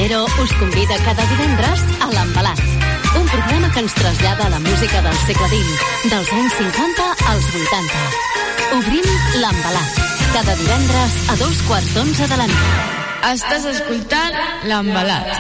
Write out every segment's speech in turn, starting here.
Otero us convida cada divendres a l'Embalat, un programa que ens trasllada a la música del segle XX, dels anys 50 als 80. Obrim l'Embalat, cada divendres a 11:15 de la nit. Estàs escoltant l'Embalat.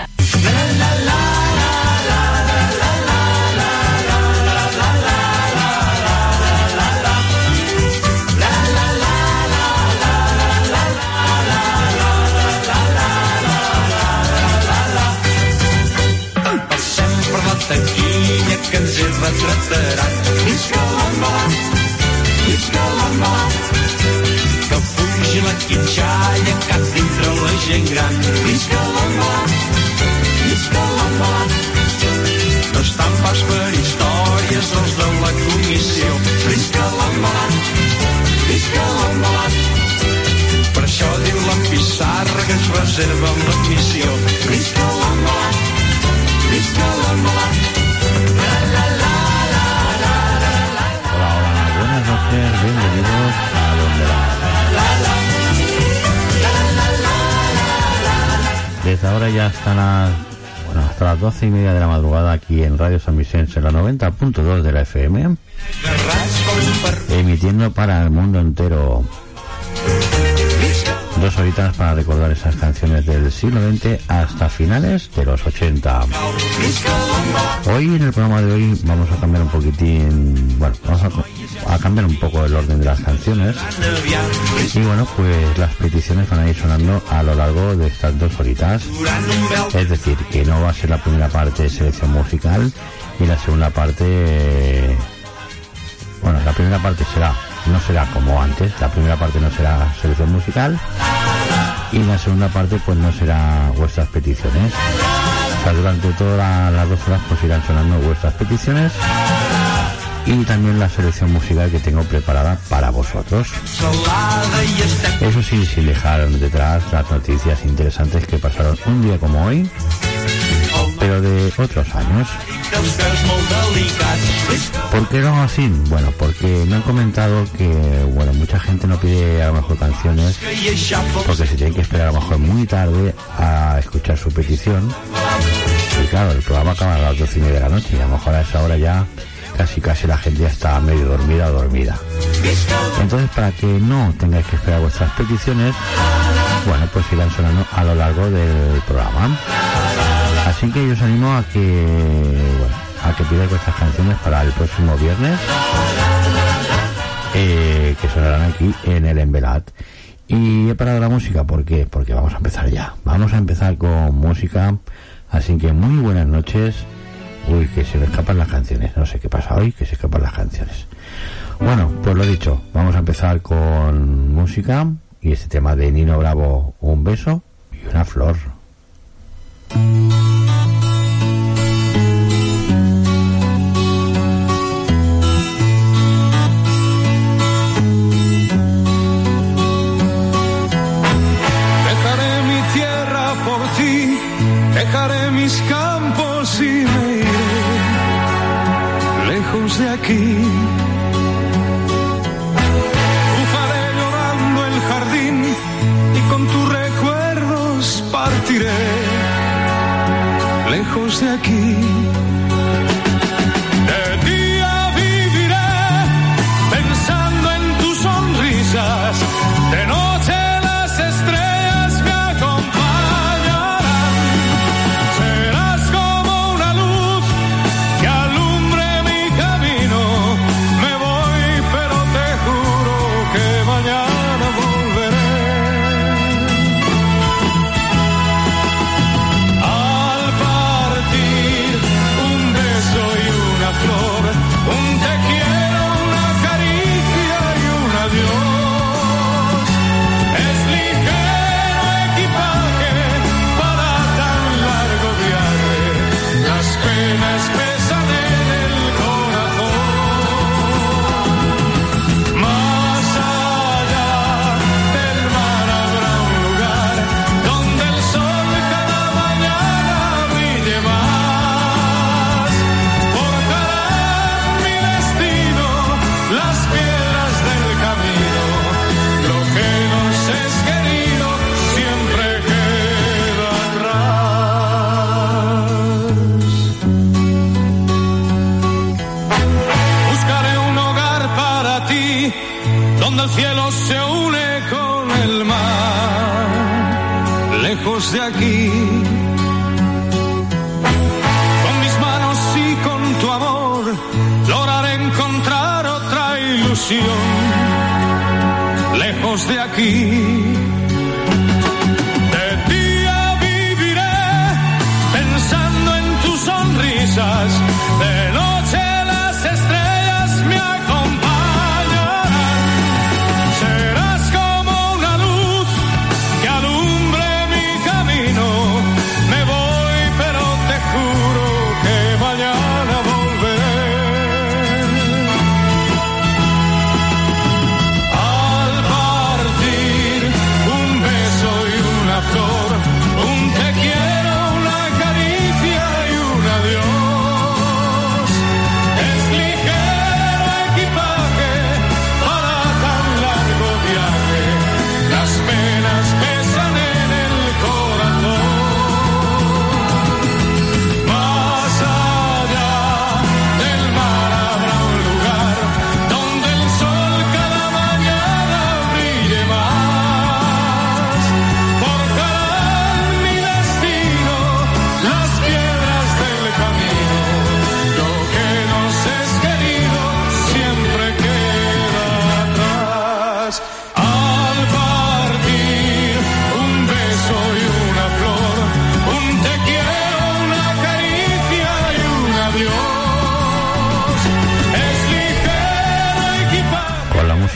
Taquilla que ens hi retrataran. Visca l'Embalat, visca l'Embalat, que pugi la quitxalla cap dintre la gent gran. Visca l'Embalat, visca l'Embalat, no estan pas per històries els de la comissió. Visca l'Embalat, visca l'Embalat, per això diu la pissarra que ens reserva l'admissió. Visca l'Embalat, visca l'Embalat. Hola, buenas noches, bienvenidos a L'Embalat. Desde ahora ya están hasta las 12:30 de la madrugada aquí en Radio San Vicente, en la 90.2 de la FM, emitiendo para el mundo entero. 2 horitas para recordar esas canciones del siglo XX hasta finales de los 80. Hoy, en el programa de hoy, vamos a cambiar un poquitín, vamos a cambiar un poco el orden de las canciones. Y bueno, pues las peticiones van a ir sonando a lo largo de estas 2 horitas. Es decir, que no va a ser la primera parte de selección musical y la segunda parte... Bueno, la primera parte no será como antes, la primera parte no será selección musical y la segunda parte pues no será vuestras peticiones. O sea, durante todas las 2 horas pues irán sonando vuestras peticiones y también la selección musical que tengo preparada para vosotros. Eso sí, sin dejar detrás las noticias interesantes que pasaron un día como hoy, pero de otros años. ¿Por qué no así? Bueno, porque me han comentado que mucha gente no pide a lo mejor canciones porque se tienen que esperar a lo mejor muy tarde a escuchar su petición. Y claro, el programa acaba a las 12:30 de la noche y a lo mejor a esa hora ya casi la gente ya está medio dormida o dormida. Entonces, para que no tengáis que esperar vuestras peticiones, pues irán sonando a lo largo del programa. Así que yo os animo a que pidáis vuestras canciones para el próximo viernes, que sonarán aquí en el Embalat. Y he parado la música, ¿por qué? Porque vamos a empezar ya. Vamos a empezar con música, así que muy buenas noches. Uy, que se me escapan las canciones, no sé qué pasa hoy, que se escapan las canciones. Bueno, pues lo dicho, vamos a empezar con música y este tema de Nino Bravo, Un beso y una flor. Dejaré mi tierra por ti, dejaré mis campos y me iré lejos de aquí. Bufaré llorando el jardín y con tus recuerdos partiré lejos de aquí. De día viviré pensando en tus sonrisas, de noche las estrellas me acompañarán. Serás como una luz que alumbre mi camino. Me voy, pero te juro que mañana volveré. Al partir un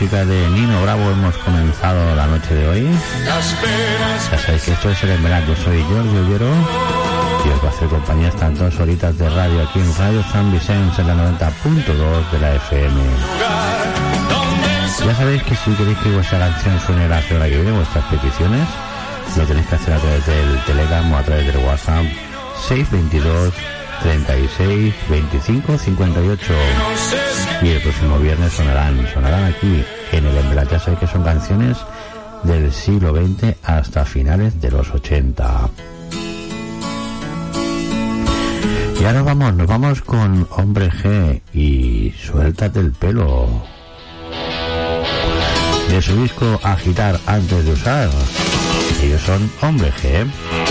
música de Nino Bravo hemos comenzado la noche de hoy. Ya sabéis que esto es el Emberat. Yo soy Jordi Ollero y os va a hacer compañía estas 2 horitas de radio aquí en Radio San Vicente en la 90.2 de la FM. Ya sabéis que si queréis que vuestra canción suene la hora que viene, vuestras peticiones, lo tenéis que hacer a través del Telegram o a través del WhatsApp 622 36 25 58. Y el próximo viernes sonarán aquí en el Emberat. Ya sabéis que son canciones del siglo XX hasta finales de los 80. Y ahora nos vamos con Hombre G y Suéltate el pelo, de su disco Agitar antes de usar. Ellos son Hombre G.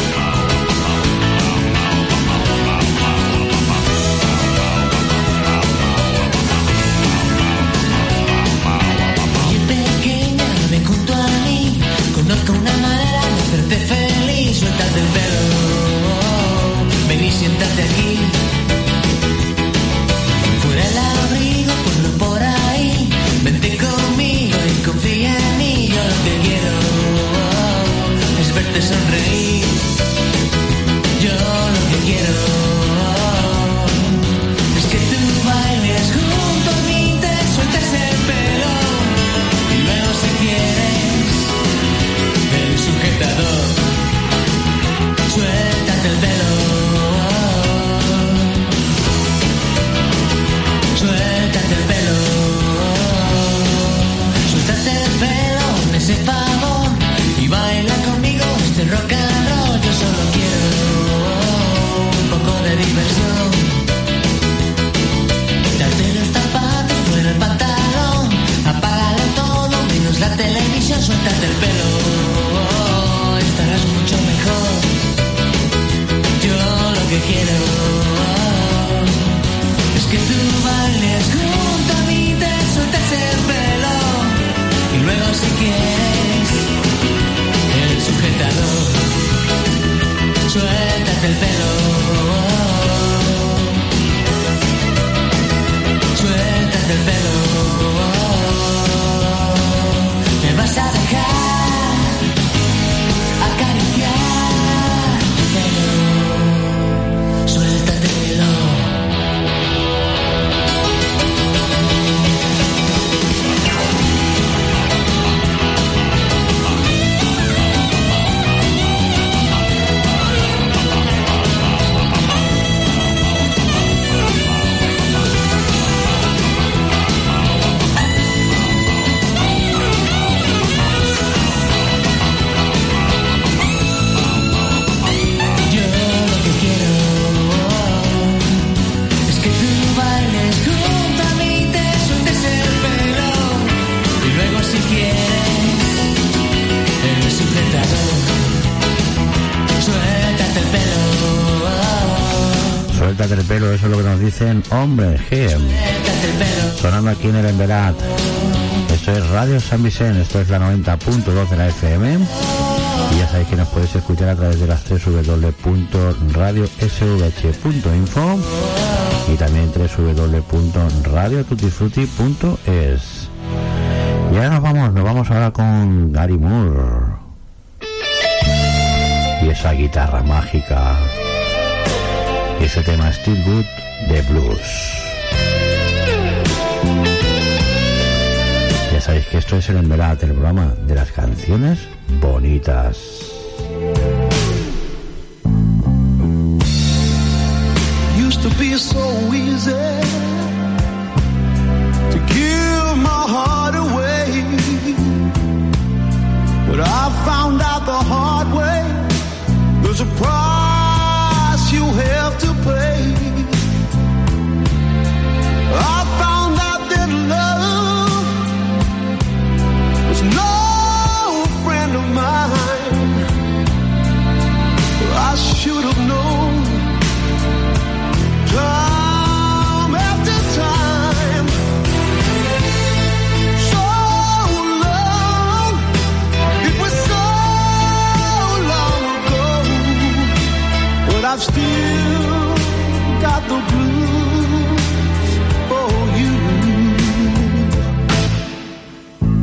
Conozco una manera de hacerte feliz. Suéltate el pelo, ven y siéntate aquí. Fuera el abrigo, ponlo por ahí. Vente conmigo y confía en mí. Yo lo que quiero es verte sonreír. Yo lo que quiero es que tú bailes junto a mí, te sueltes el pelo y luego si quieres el sujetador, suéltate el pelo, suéltate el pelo, suéltate el pelo, me ese favor y baila conmigo este rock and roll. Yo solo quiero un poco de diversión, quitarte los zapatos, fuera el pantalón, apágalo todo menos la televisión, suéltate el pelo. Estarás mucho mejor. Yo lo que quiero es que tú bailes junto a mí, te sueltes el pelo y luego si quieres el sujetador, suéltate el pelo, suéltate el pelo. Me vas a dejar acariciar tu pelo, suéltatelo. Suéltate el pelo, eso es lo que nos dicen Hombre G. Sonando aquí en el Emberat. Esto es Radio San Vicente, esto es la 90.2 de la FM. Y ya sabéis que nos podéis escuchar a través de las www.radiosvh.info y también www.radiotutifruti.es. Y ahora nos vamos ahora con Gary Moore y esa guitarra mágica. Ese tema Still Good de Blues. Ya sabéis que esto es el Emberat, el programa de las canciones bonitas. Used to be so easy to give my heart away, but I found out the hard way there's a price you have to pay. I found out that love was no friend of mine. I should have known time after time. So long, it was so long ago, but I've still got the blues for you.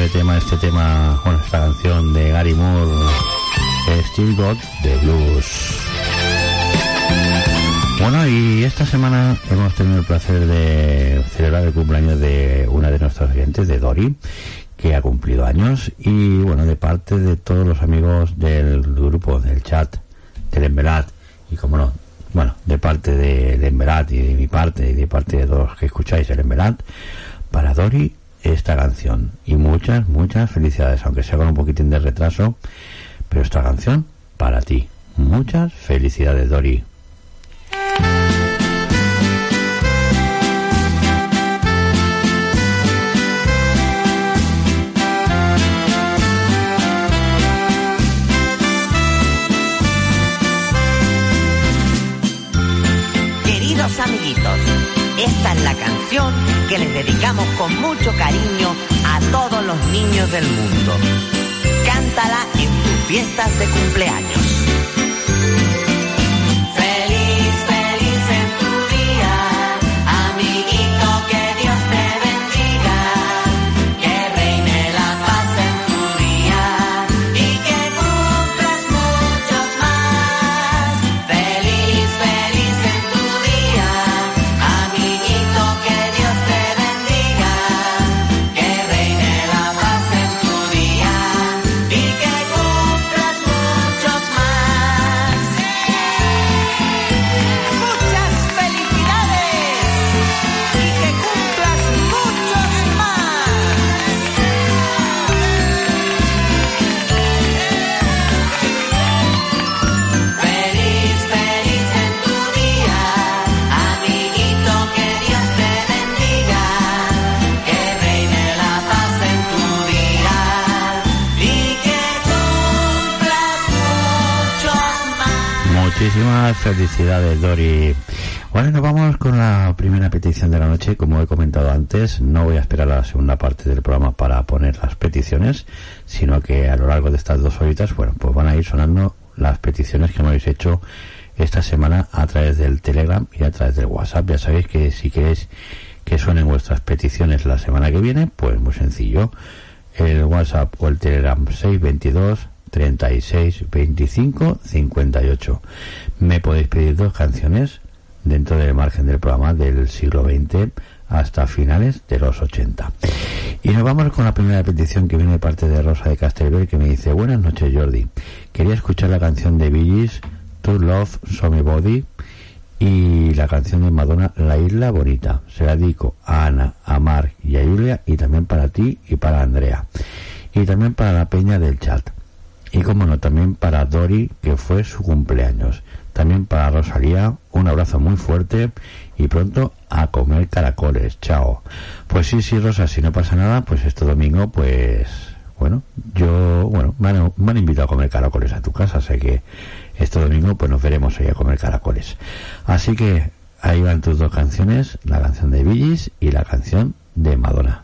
este tema, bueno, esta canción de Gary Moore, Still Got the Blues. Bueno, y esta semana hemos tenido el placer de celebrar el cumpleaños de una de nuestras oyentes, de Dori, que ha cumplido años, y bueno, de parte de todos los amigos del grupo, del chat, del Envelat, y como no, bueno, de parte del Envelat y de mi parte, y de parte de todos los que escucháis el Envelat, para Dori esta canción, y muchas felicidades, aunque sea con un poquitín de retraso, pero esta canción para ti. Muchas felicidades, Dori. Queridos amiguitos, esta es la canción que les dedicamos con mucho cariño a todos los niños del mundo. Cántala en tus fiestas de cumpleaños. Muchísimas felicidades, Dori. Bueno, nos vamos con la primera petición de la noche. Como he comentado antes, no voy a esperar a la segunda parte del programa para poner las peticiones, sino que a lo largo de estas 2 horitas, bueno, pues van a ir sonando las peticiones que me habéis hecho esta semana a través del Telegram y a través del WhatsApp. Ya sabéis que si queréis que suenen vuestras peticiones la semana que viene, pues muy sencillo. El WhatsApp o el Telegram 622 36 25 58. Me podéis pedir 2 canciones dentro del margen del programa del siglo XX hasta finales de los 80. Y nos vamos con la primera petición que viene de parte de Rosa de Castelbel, que me dice: buenas noches, Jordi, quería escuchar la canción de Bee Gees, To Love Somebody, y la canción de Madonna, La Isla Bonita. Se la dedico a Ana, a Marc y a Julia, y también para ti y para Andrea, y también para la peña del chat. Y como no, también para Dori, que fue su cumpleaños. También para Rosalía, un abrazo muy fuerte y pronto a comer caracoles. Chao. Pues sí, Rosa, si no pasa nada, pues este domingo, pues, bueno, me han invitado a comer caracoles a tu casa, así que este domingo, pues nos veremos ahí a comer caracoles. Así que ahí van tus 2 canciones, la canción de Bee Gees y la canción de Madonna.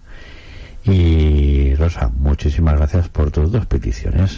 Y Rosa, muchísimas gracias por tus 2 peticiones.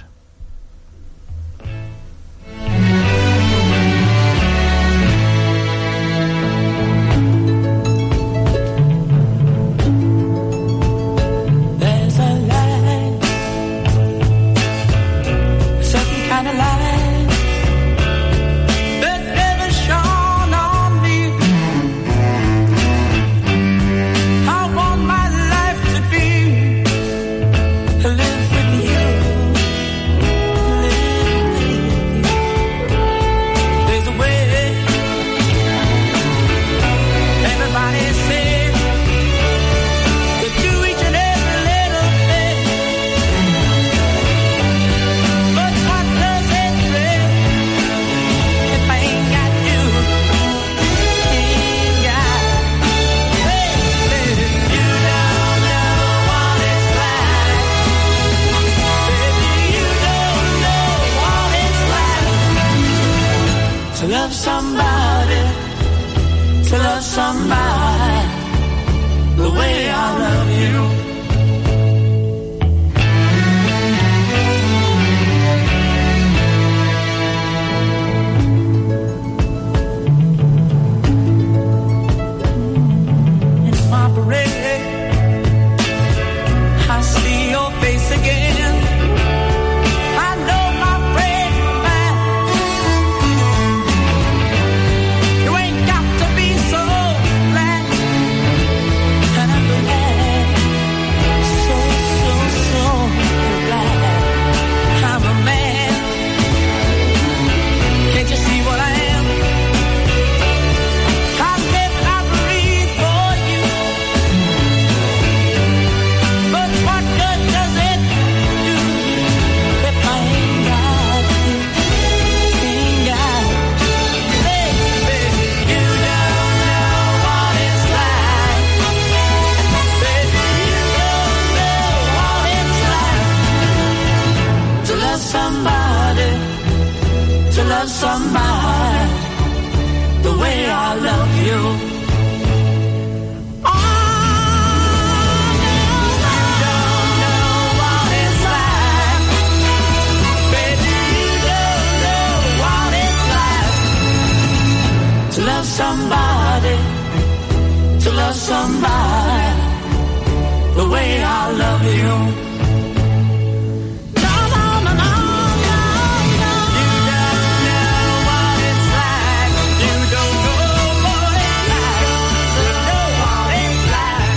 Somebody the way I love you. In my parade, I see your face. love somebody the way I love you. Somebody, to love somebody the way I love you. No, no, no, no, no, no. You don't know what it's like. You don't know what it's like. You don't know what it's like.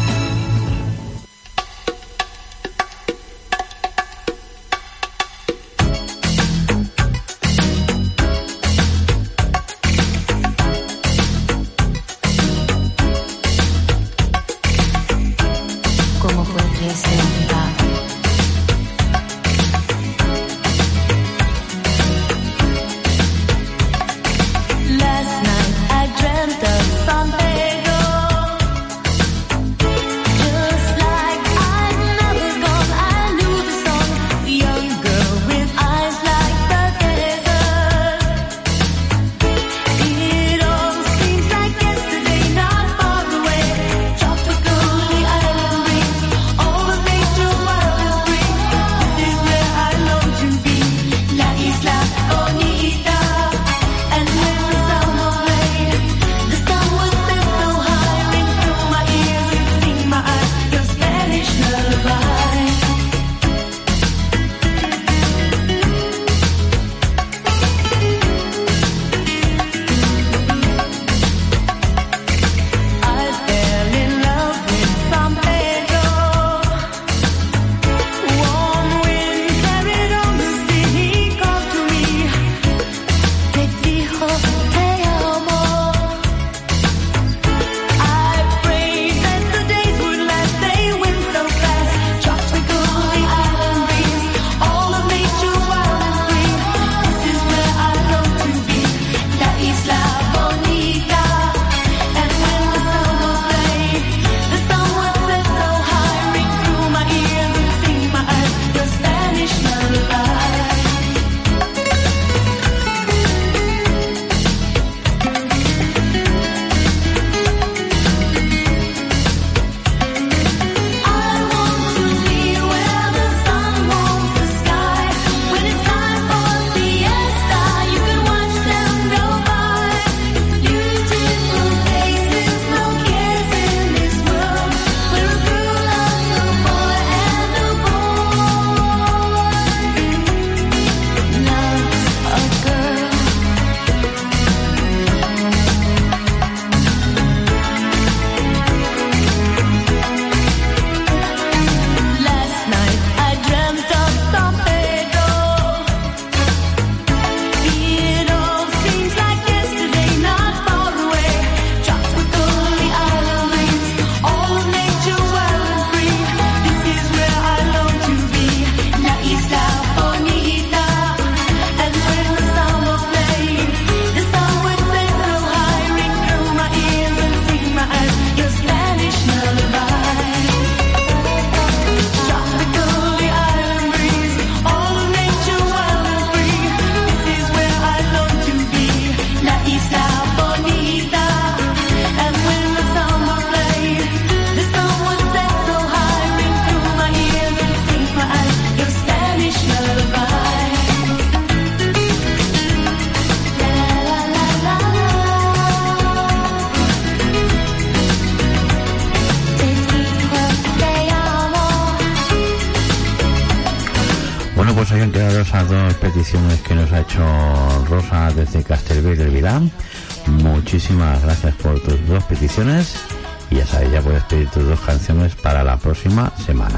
Pues hayan quedado esas dos peticiones que nos ha hecho Rosa desde Castelbell del Vilá. Muchísimas gracias por tus dos peticiones y ya sabes, ya puedes pedir tus dos canciones para la próxima semana.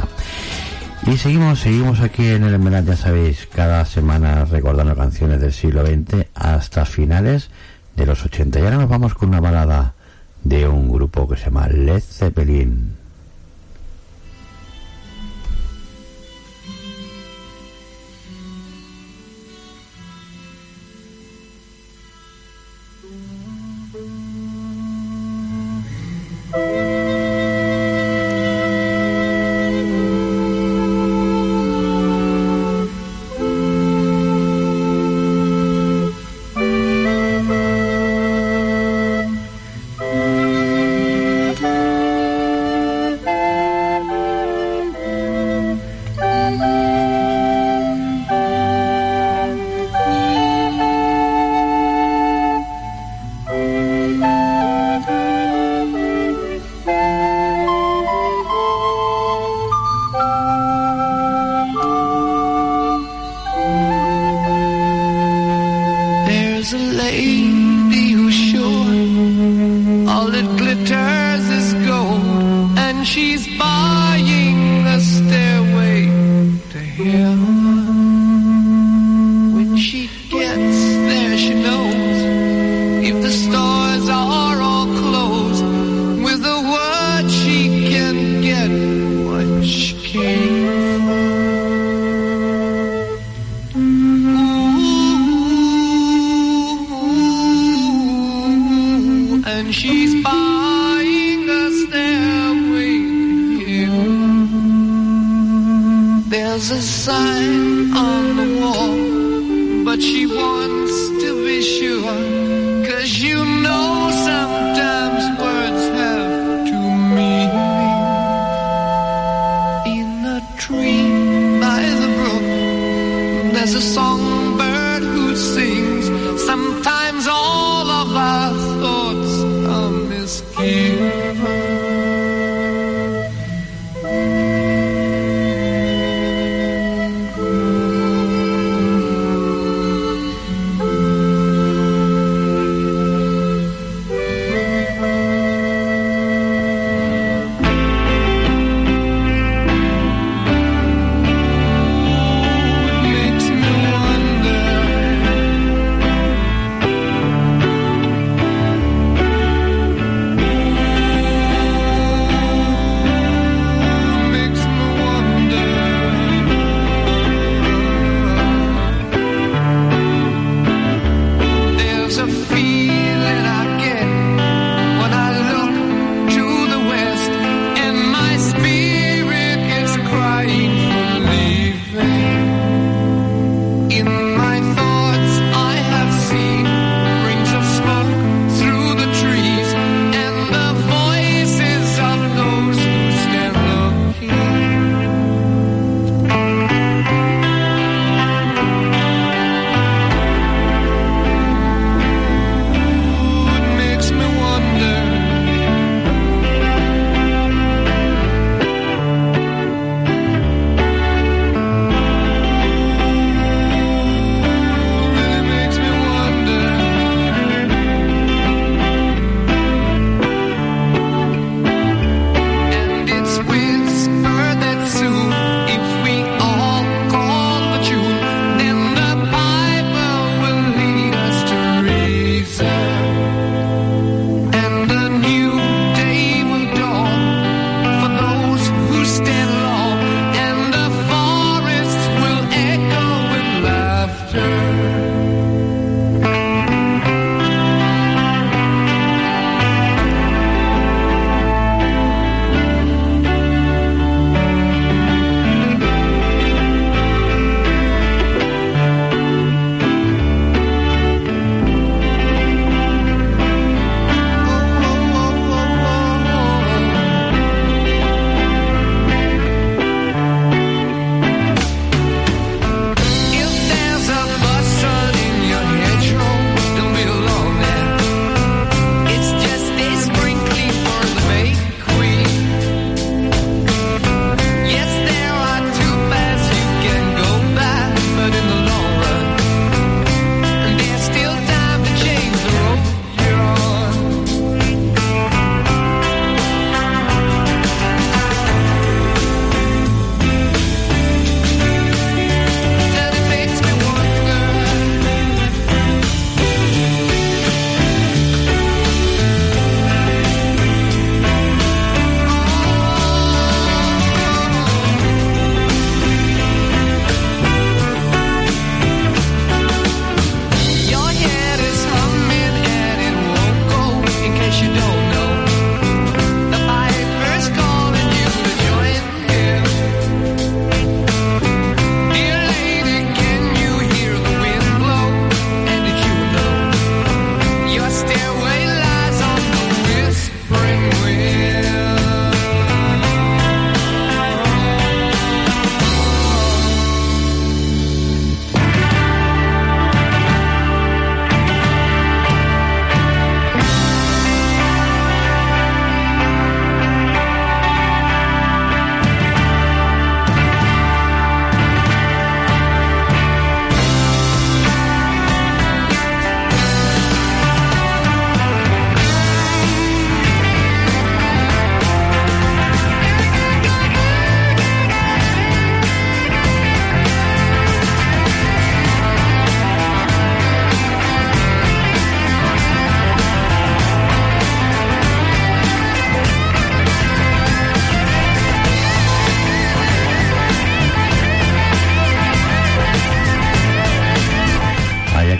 Y seguimos aquí en el Embelat, ya sabéis, cada semana recordando canciones del siglo XX hasta finales de los 80. Y ahora nos vamos con una balada de un grupo que se llama Led Zeppelin. When she gets there, she knows if the stores are all closed, with a word she can get what she came for. Ooh, and she's buying a stairway here. There's a sign on the wall, but she wants to be sure, 'cause you know sometimes words have two meanings. In a tree by the brook, there's a songbird who sings. Sometimes all of our thoughts are misgiven.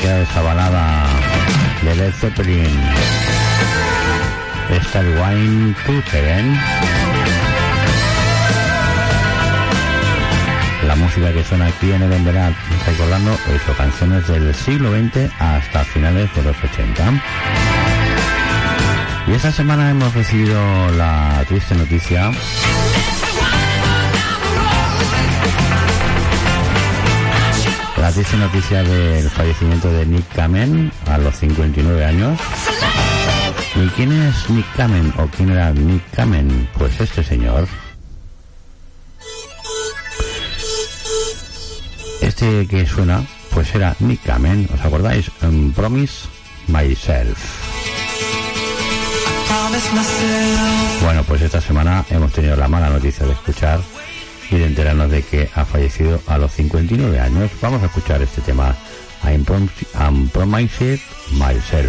queda de esa balada de Led Zeppelin, Starwine to Heaven. La música que suena aquí en el Envelat, recordando eso, canciones del siglo XX hasta finales de los 80. Y esta semana hemos recibido la triste noticia del fallecimiento de Nick Kamen a los 59 años. ¿Y quién es Nick Kamen o quién era Nick Kamen? Pues este señor. Este que suena, pues era Nick Kamen, ¿os acordáis? Promise Myself. Bueno, pues esta semana hemos tenido la mala noticia de escuchar y de enterarnos de que ha fallecido a los 59 años. Vamos a escuchar este tema, I'm Promised Myself.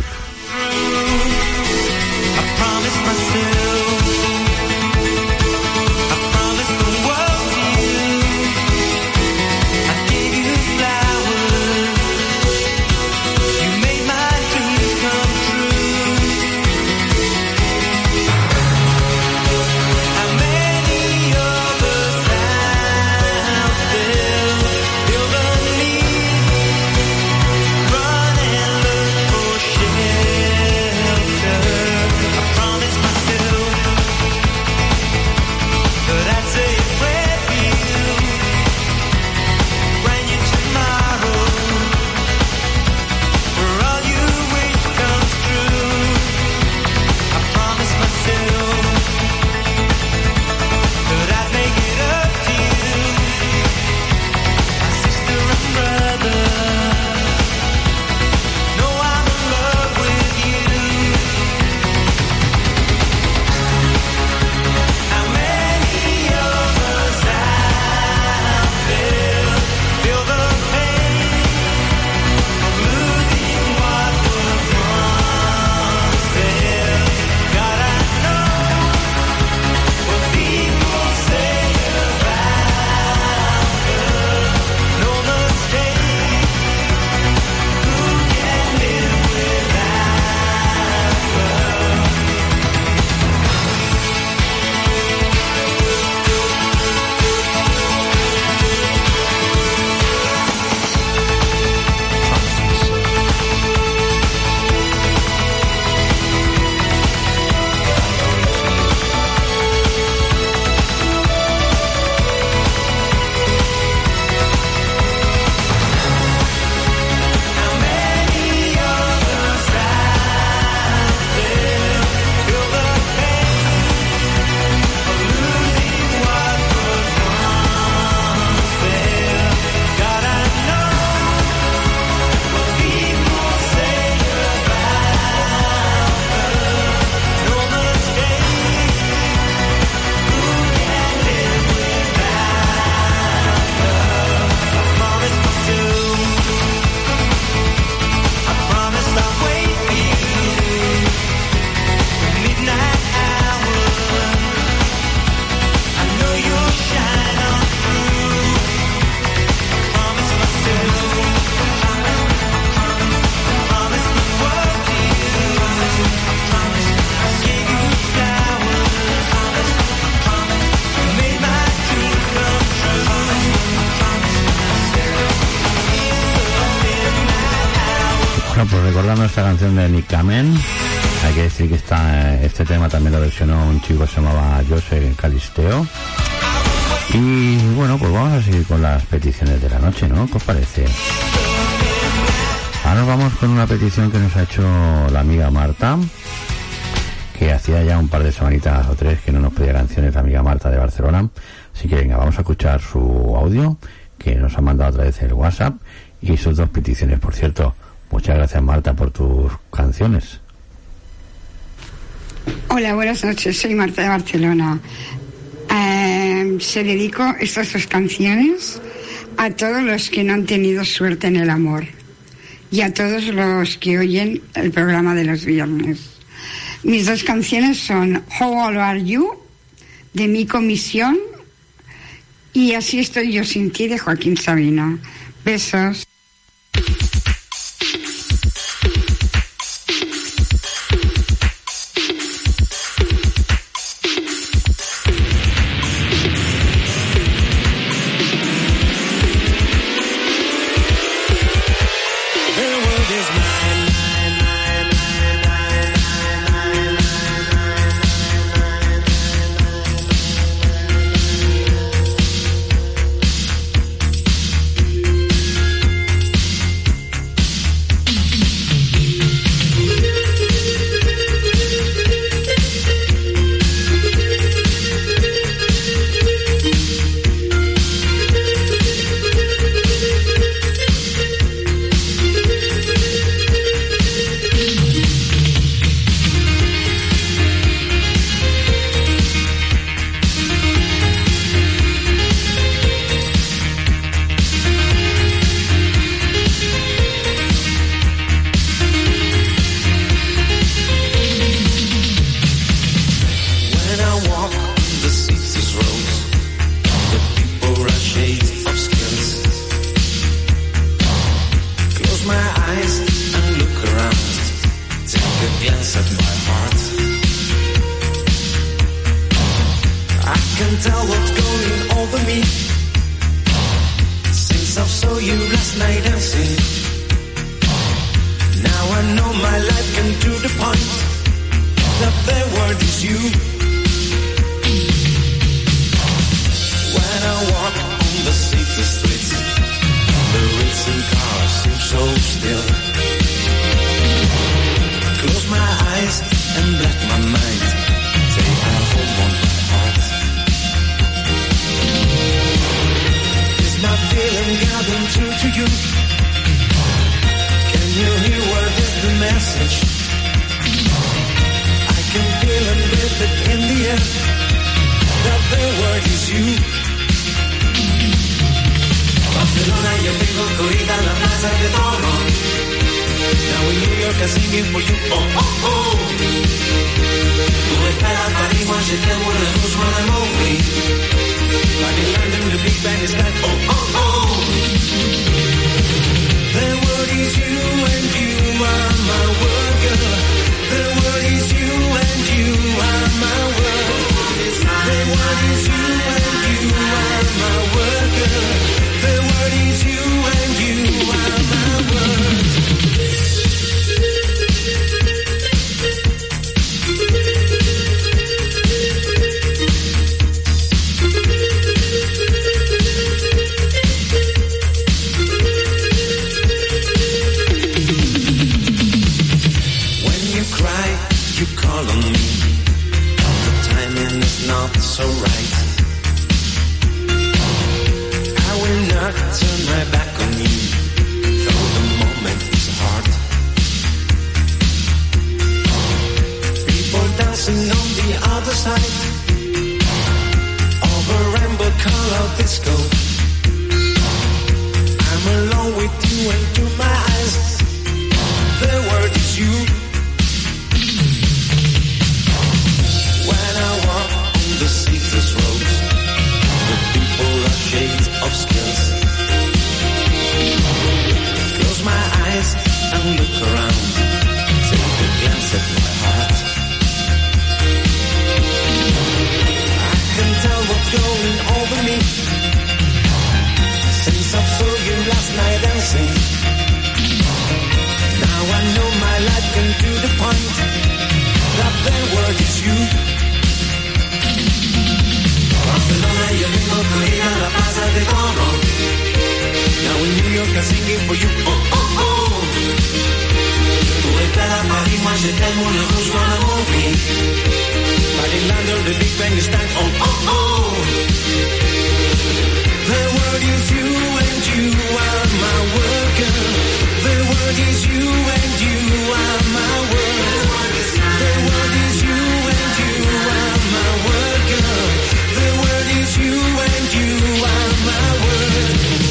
Recordando esta canción de Nick Kamen, hay que decir que este tema también lo versionó un chico que se llamaba Jose Calisteo. Y bueno, pues vamos a seguir con las peticiones de la noche, ¿no? ¿Qué os parece? Ahora nos vamos con una petición que nos ha hecho la amiga Marta, que hacía ya un par de semanitas o tres que no nos pedía canciones, la amiga Marta de Barcelona. Así que venga, vamos a escuchar su audio que nos ha mandado a través del WhatsApp y sus dos peticiones. Por cierto, muchas gracias, Marta, por tus canciones. Hola, buenas noches, soy Marta de Barcelona. Se dedico estas dos canciones a todos los que no han tenido suerte en el amor y a todos los que oyen el programa de los viernes. Mis dos canciones son How Old Are You, de Mi Comisión, y Así Estoy Yo Sin Ti, de Joaquín Sabina. Besos. my eyes and look around. Take a glance at my heart. I can tell what's going over me since I saw you last night dancing. Now I know my life came to the point that the word is you. When I walk on the city streets, the racing cars seem so still. Close my eyes and let my mind take a home on my heart. Is my feeling getting through to you? Can you hear what is the message? I can feel and breathe it in the air, that the word is you. Barcelona, yo tengo corrida en la plaza de Toro. Now in New York I'm singing for you, oh, oh, oh. Tú estás a París, moi je t'aime, on le rouge, on le movie. But in London the big band is back, oh, oh, oh. The word is you and you are my word, girl. The word is you and you are my word. The word is you and you are my word, girl. The word is you and you are my word. When you cry, you call on me. The timing is not so right. I will not turn my back on you, though the moment is hard. People dancing on the other side of a rainbow color disco. I'm alone with you into my eyes. The word is you. When I walk on the city's roads, the people are shades of skills. Close my eyes and look around. Take a glance at my heart. I can tell what's going over me since I saw you last night dancing. Now I know my life came to the point that the word is you. Barcelona, yo vengo corrida a la plaza de Toro. Now in New York I'm singing for you, oh, oh, oh. Tú estás a París, moi je t'aime, on le rouge, on le movie. But in London the big band is back, oh, oh, oh. The word is you and you are my word, girl. The word is you and you are my word. The word is you and you are my word, girl. The word is you and you are my word.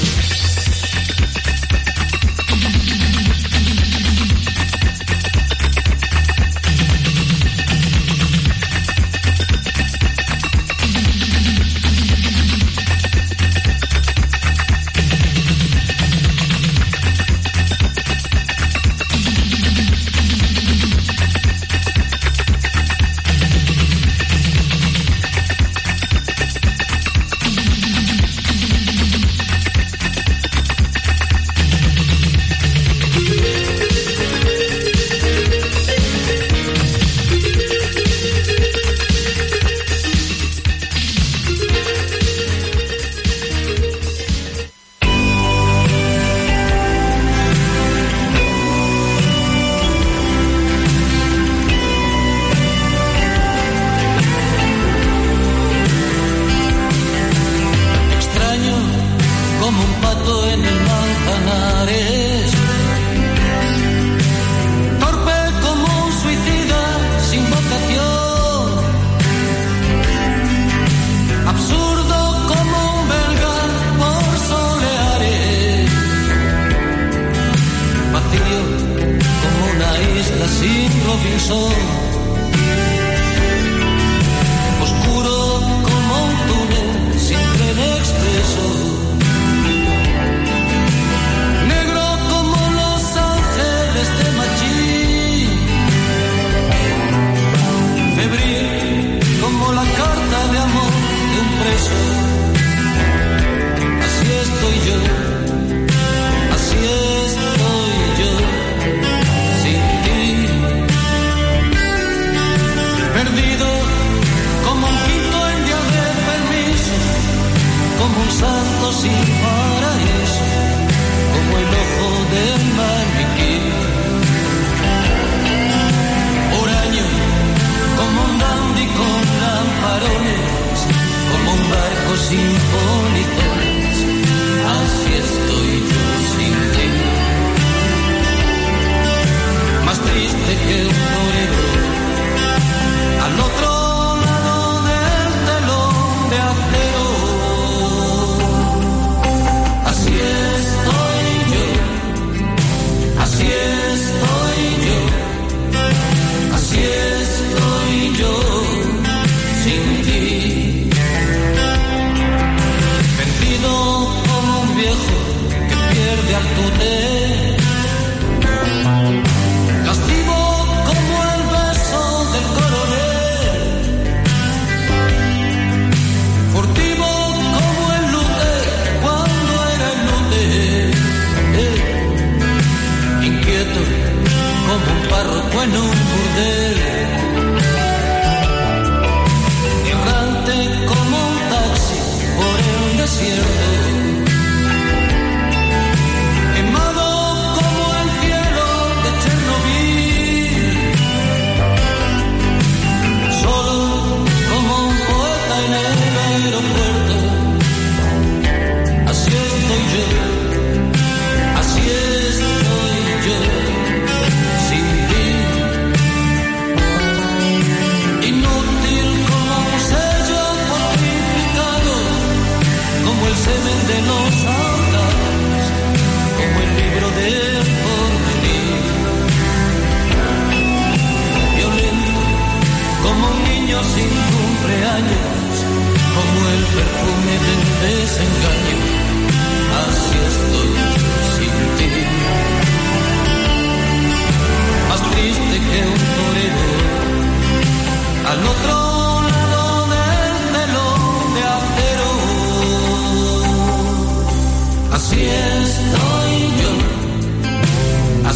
Robinson, oscuro como un túnel sin tren expreso, negro como los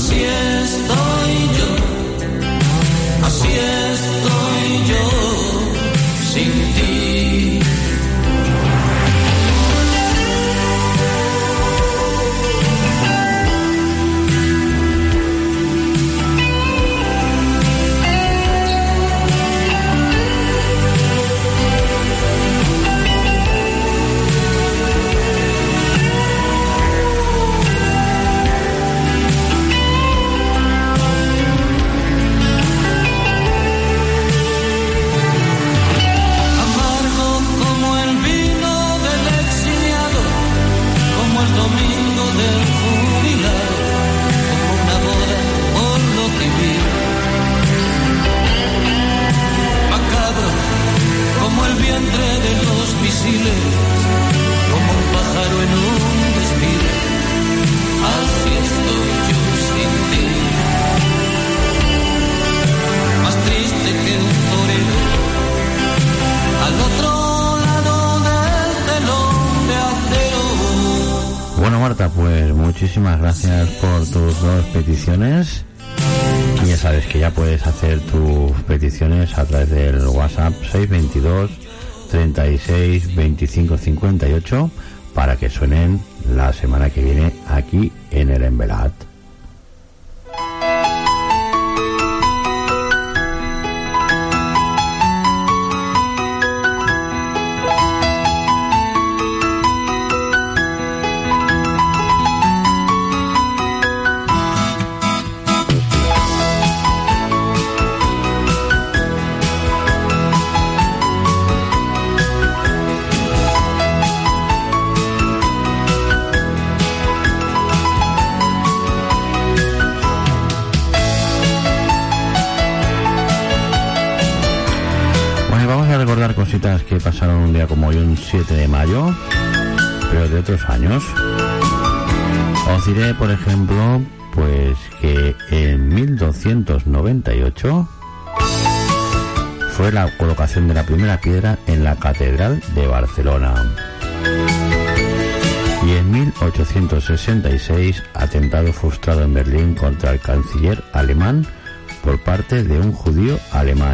Así estoy yo, sin ti. Como un pájaro en un desfile, así estoy yo sin ti. Más triste que un torero al otro lado del telón de acero. Bueno, Marta, pues muchísimas gracias por tus dos peticiones. Y ya sabes que ya puedes hacer tus peticiones a través del WhatsApp 622 36 25 58 para que suenen la semana que viene aquí en el Envelat. Cositas que pasaron un día como hoy, un 7 de mayo, pero de otros años. Os diré, por ejemplo, pues que en 1298 fue la colocación de la primera piedra en la Catedral de Barcelona. Y en 1866, atentado frustrado en Berlín contra el canciller alemán por parte de un judío alemán.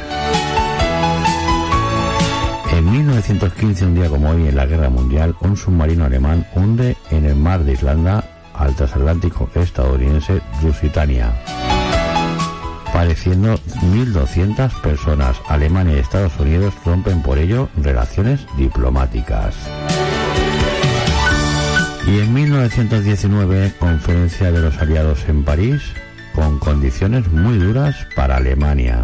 En 1915, un día como hoy en la Guerra Mundial, un submarino alemán hunde en el mar de Irlanda al transatlántico estadounidense Lusitania, padeciendo 1.200 personas. Alemania y Estados Unidos rompen por ello relaciones diplomáticas. Y en 1919, conferencia de los aliados en París, con condiciones muy duras para Alemania.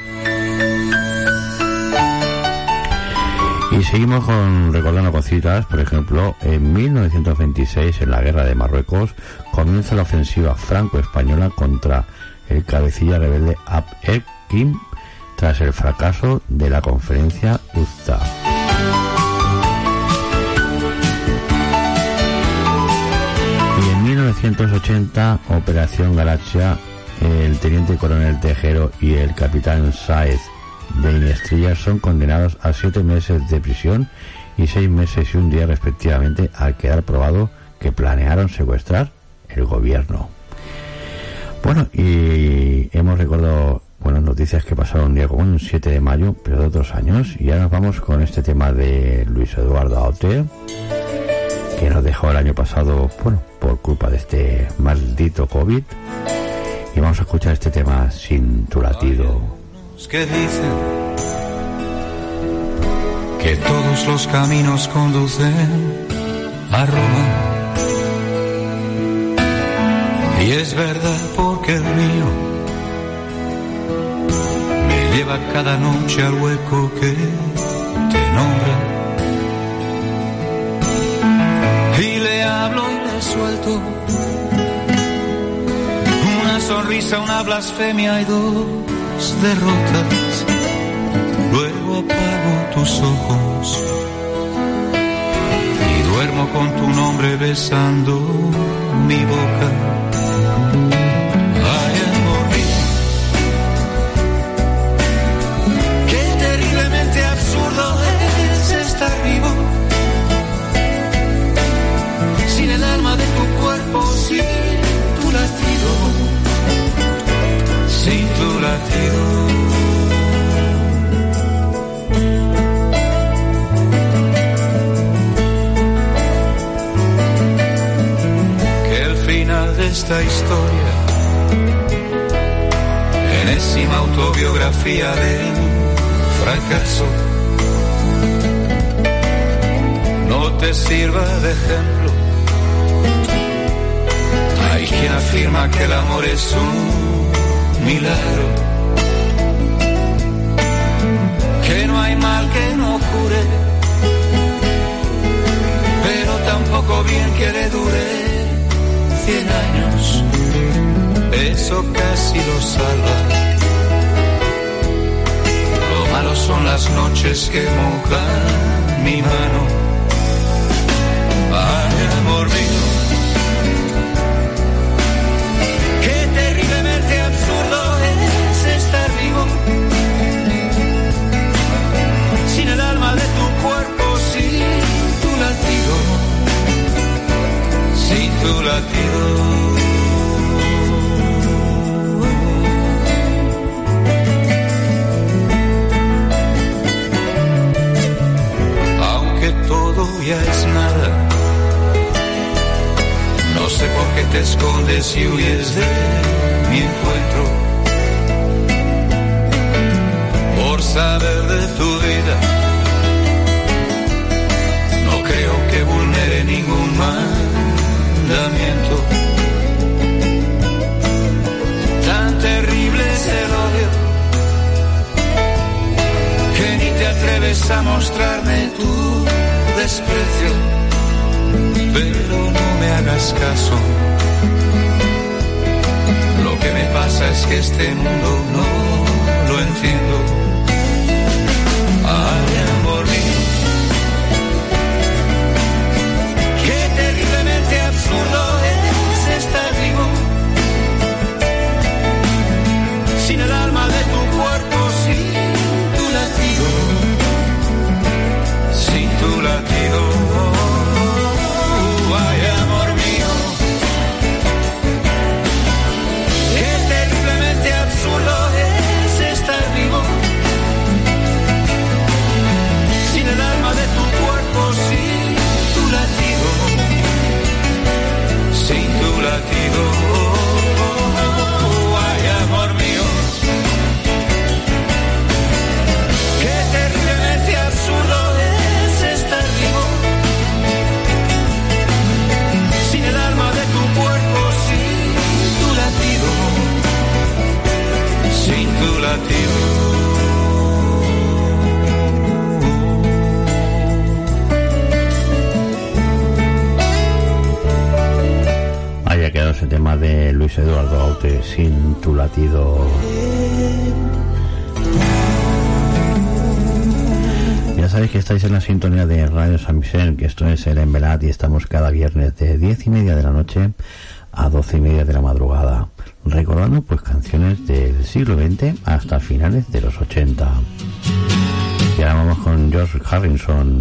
Y seguimos recordando cositas. Por ejemplo, en 1926, en la guerra de Marruecos, comienza la ofensiva franco-española contra el cabecilla rebelde Abd el-Kim tras el fracaso de la conferencia Usta. Y en 1980, Operación Galaxia, el teniente coronel Tejero y el capitán Sáez de Inestrillar son condenados a 7 meses de prisión y 6 meses y un día respectivamente, al quedar probado que planearon secuestrar el gobierno. Bueno, y hemos recordado buenas noticias que pasaron un día como un 7 de mayo, pero de otros años. Y ahora nos vamos con este tema de Luis Eduardo Aute, que nos dejó el año pasado, bueno, por culpa de este maldito COVID. Y vamos a escuchar este tema, Sin tu latido. Que dicen que todos los caminos conducen a Roma, y es verdad porque el mío me lleva cada noche al hueco que te nombra, y le hablo y le suelto una sonrisa, una blasfemia y dos derrotas. Luego apago tus ojos y duermo con tu nombre besando mi boca. Ay, amor mío, qué terriblemente absurdo es estar vivo sin el alma de tu cuerpo, sin tu latido. final de esta historia, enésima autobiografía del fracaso, no te sirva de ejemplo. Hay quien afirma que el amor es un milagro, que no hay mal que no cure, pero tampoco bien que le dure 100 años, eso casi lo salva. Lo malo son las noches que mojan mi mano. Ay, amor mío, qué terriblemente absurdo es estar vivo sin el alma de tu cuerpo, sin tu latido, sin tu latido. Todo ya es nada, no sé por qué te escondes y huyes de mi encuentro, por saber de tu vida. No creo que vulnere ningún mandamiento. Tan terrible es el odio que ni te atreves a mostrarme tú desprecio, pero no me hagas caso. Lo que me pasa es que este mundo no lo entiendo. Ay, amor mío, qué terriblemente absurdo es estar vivo sin el alma de tu cuerpo, sin tu latido, sin tu latido. Ay, amor mío, qué terriblemente absurdo es estar vivo sin el alma de tu cuerpo, sin tu latido, sin tu latido. Ay, amor mío, qué terriblemente absurdo es estar vivo sin el alma de tu cuerpo, sin tu latido, sin tu latido. Haya quedado ese tema de Luis Eduardo Aute, Sin tu latido. Ya sabéis que estáis en la sintonía de Radio San Vicente, que esto es el Envelat, y estamos cada viernes de 10:30 de la noche a 12:30 de la madrugada, recordando pues canciones del siglo XX hasta finales de los 80. Y ahora vamos con George Harrison.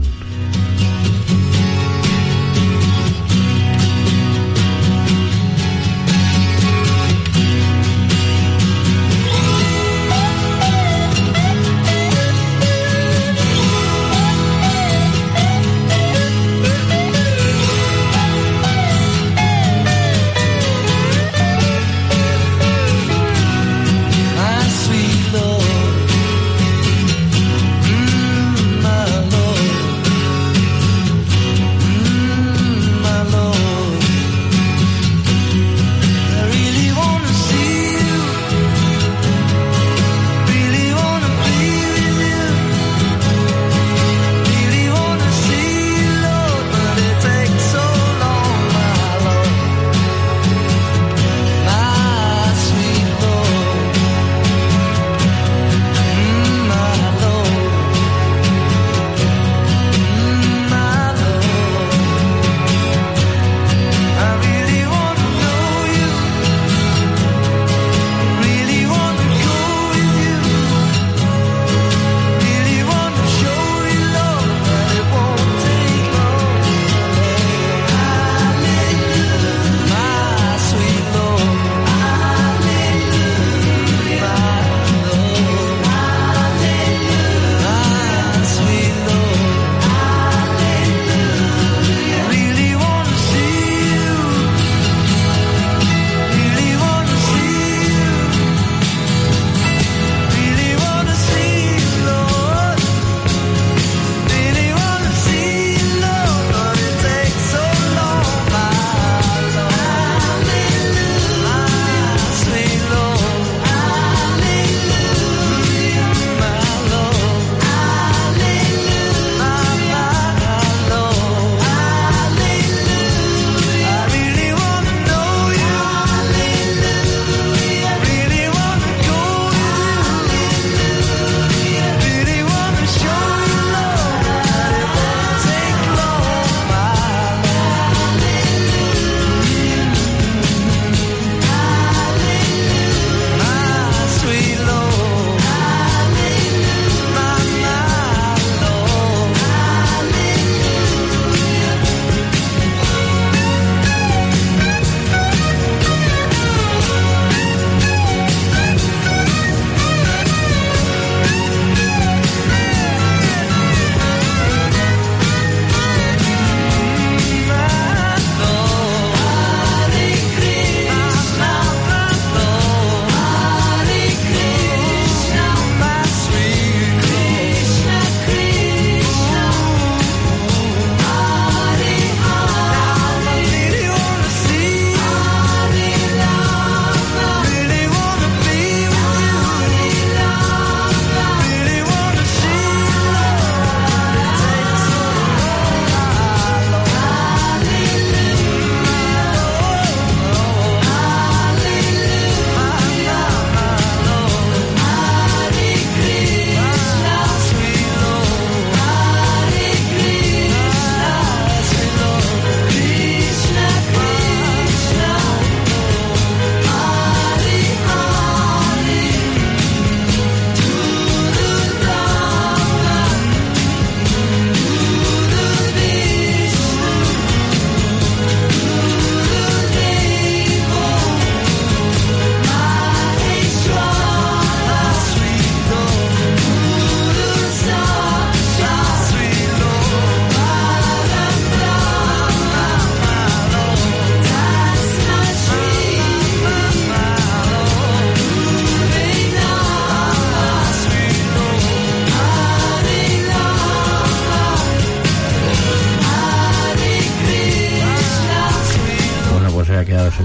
My Lord,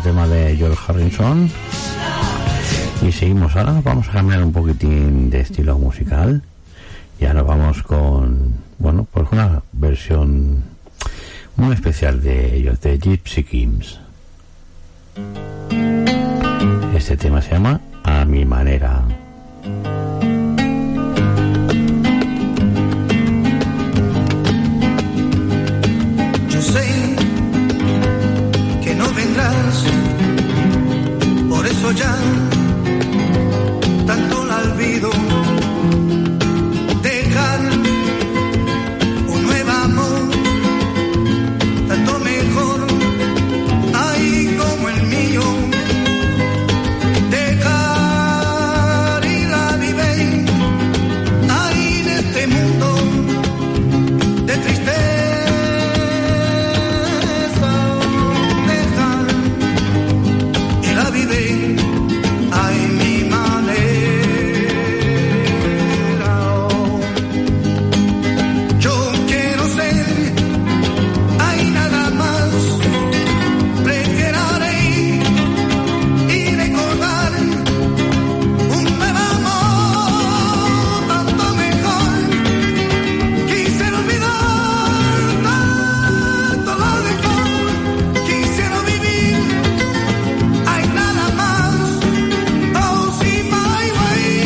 tema de George Harrison. Y seguimos, ahora nos vamos a cambiar un poquitín de estilo musical. Ya nos vamos con, bueno, pues una versión muy especial de ellos, de Gypsy Kings. Este tema se llama A Mi Manera. Yo sé que no vendrás, por eso ya tanto la olvido. Dejar un nuevo amor, tanto mejor, ay como el mío. Dejar y la vive, ay en este mundo de tristeza. Dejar y la vive, ay mi manera. Yo quiero ser, ay nada más, preferiré y recordar un nuevo amor, tanto mejor. Quisiera olvidar tanto lo dejó, quisiera vivir, ay nada más, oh sí my way.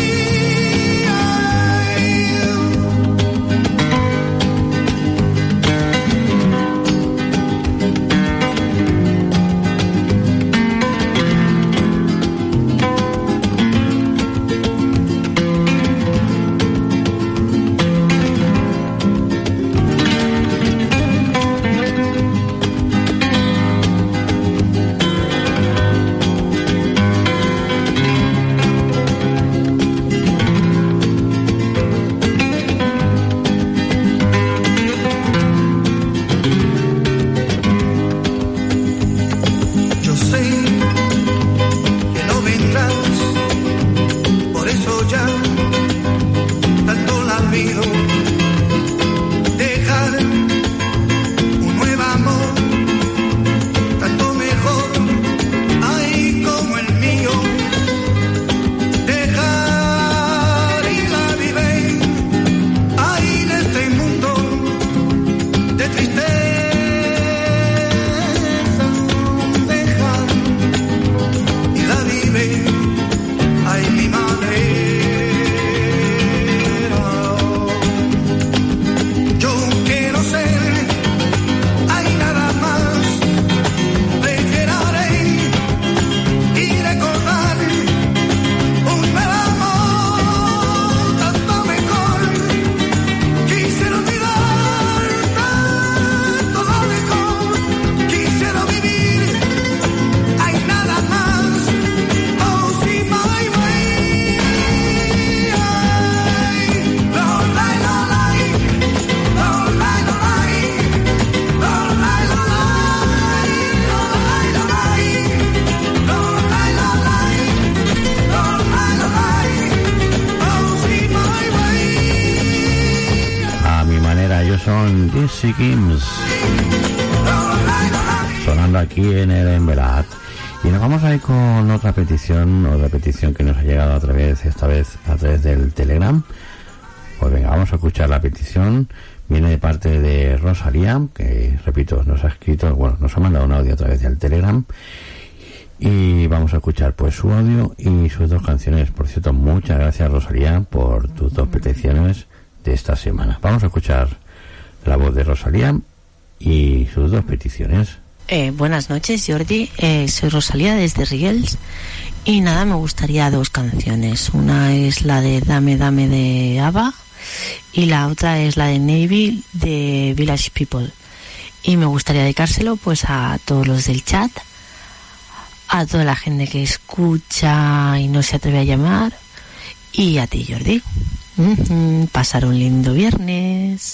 Yo sé que no vendrás, por eso ya tanto la olvido. Dejar un nuevo amor, tanto mejor, ay como el mío. Dejar y la vive, ay en este mundo de tristeza. Dejar y la vive, ay mi manera. Yo quiero ser, ay nada más, preferiré y recordar un nuevo amor, tanto mejor. Quisiera olvidar tanto lo mejor, quisiera vivir, ay nada más, oh sí my way. Lo lai lo lai, lo lai lo lai, lo lai lo lai, lo lai lo lai, lo lai lo lai, lo lai lo lai, oh sí my way. A Mi Manera, ellos son Gypsy Kings, sonando aquí en el Envelat. Y nos vamos a ir con otra petición que nos ha llegado esta vez a través del Telegram. Pues venga, vamos a escuchar la petición. Viene de parte de Rosalía, que repito, nos ha escrito, bueno, nos ha mandado un audio a través del Telegram. Y vamos a escuchar pues su audio y sus dos canciones. Por cierto, muchas gracias Rosalía por tus dos peticiones de esta semana. Vamos a escuchar la voz de Rosalía y sus dos peticiones. Buenas noches, Jordi. Soy Rosalía desde Riels. Y nada, me gustaría dos canciones. Una es la de Dame Dame de ABBA y la otra es la de Navy de Village People. Y me gustaría dedicárselo pues a todos los del chat, a toda la gente que escucha y no se atreve a llamar, y a ti, Jordi. Pasar un lindo viernes.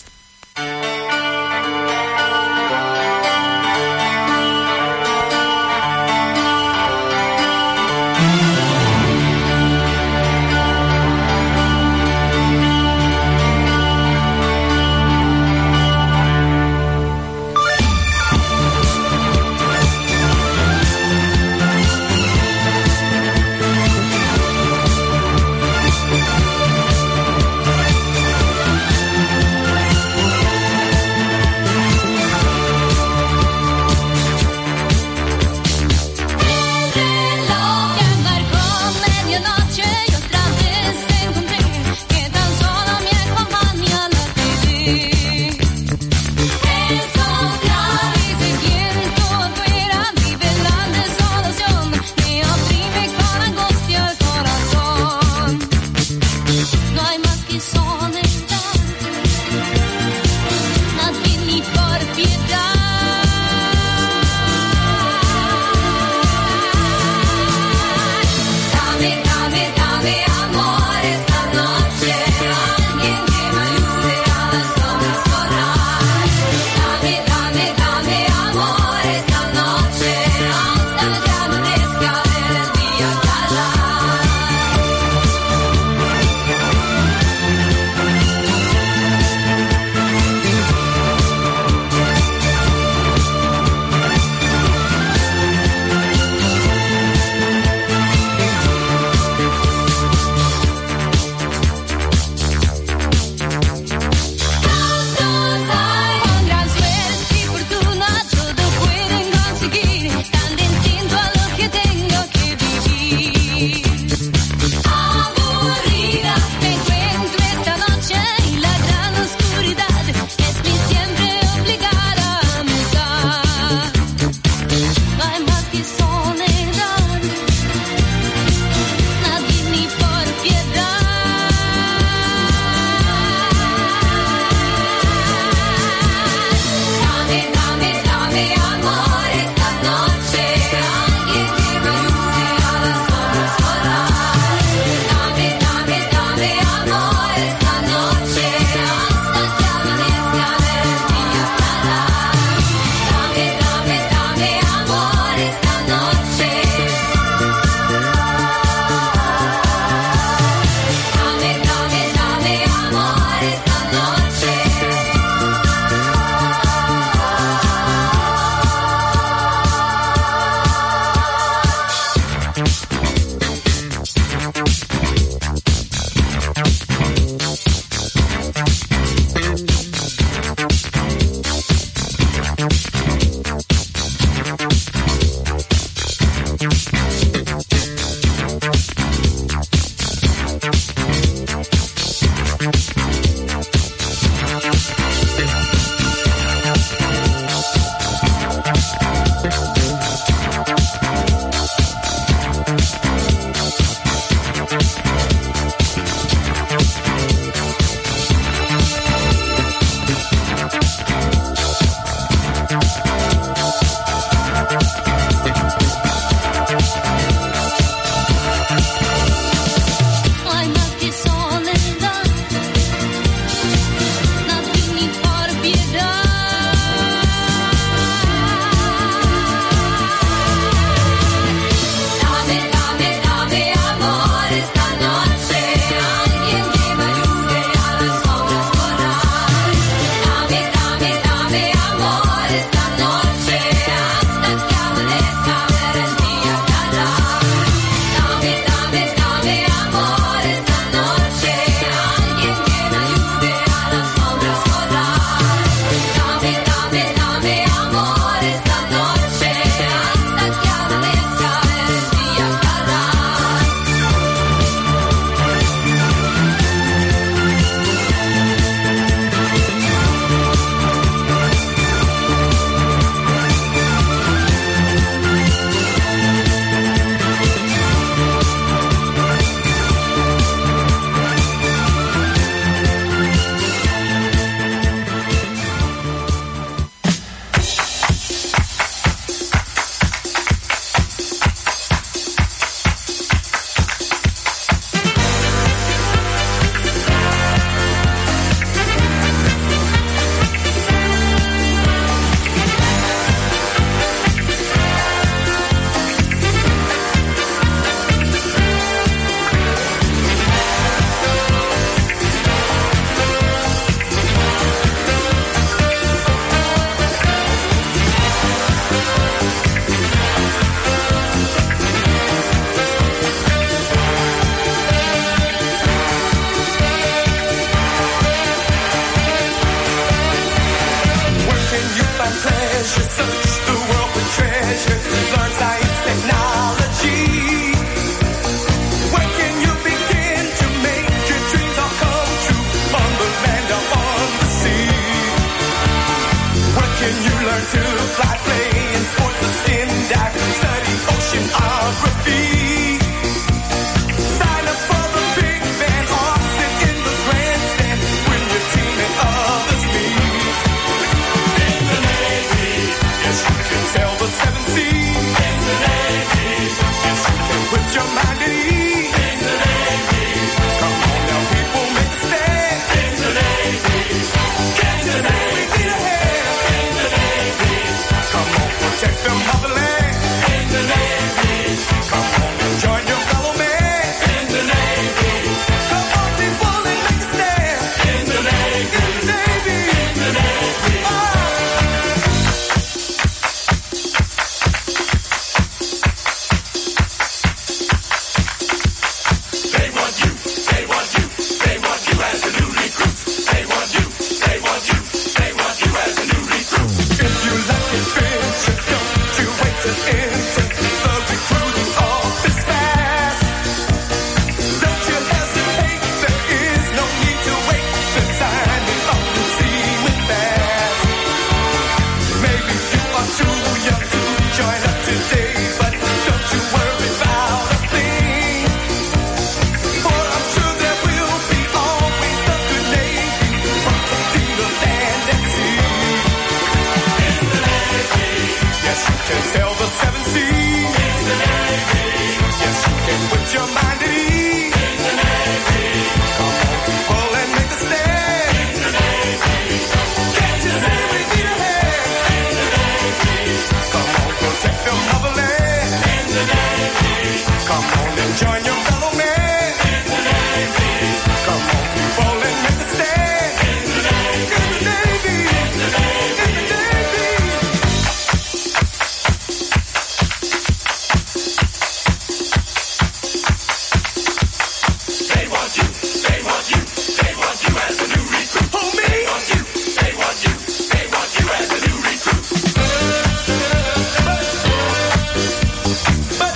But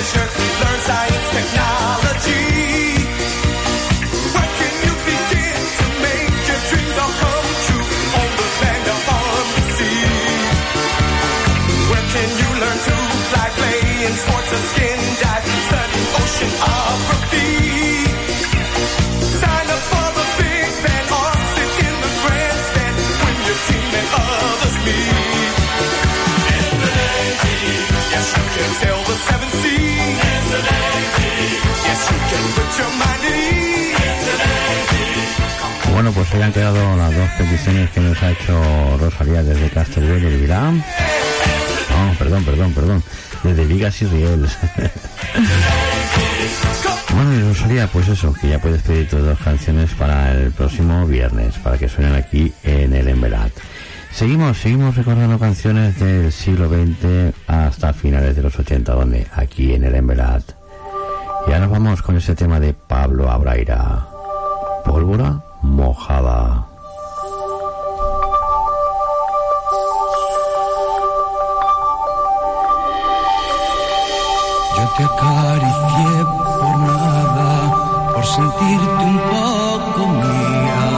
leisure, learn science, technology. Where can you begin to make your dreams all come true on the land or on the sea? Where can you learn to fly, play in sports or skin dive, study oceanography? Sign up for the Big Band or sit in the grandstand when your team and others meet. In the Navy, yes you can sail the seven seas. In the Navy, yes you can put your mind at ease. In the Navy. Bueno, pues hoy han quedado las dos peticiones que nos ha hecho Rosalía desde Castellbell y Vilán. No, perdón. Desde Vigas y Riels. Bueno, y Rosalía, pues eso, que ya puedes pedir tus dos canciones para el próximo viernes, para que suenen aquí en el Embelat. Seguimos recordando canciones del siglo XX hasta finales de los 80, donde aquí en el Embelat. Y ahora nos vamos con ese tema de Pablo Abraira, Pólvora mojada. Yo te acaricié por nada, por sentirte un poco mía.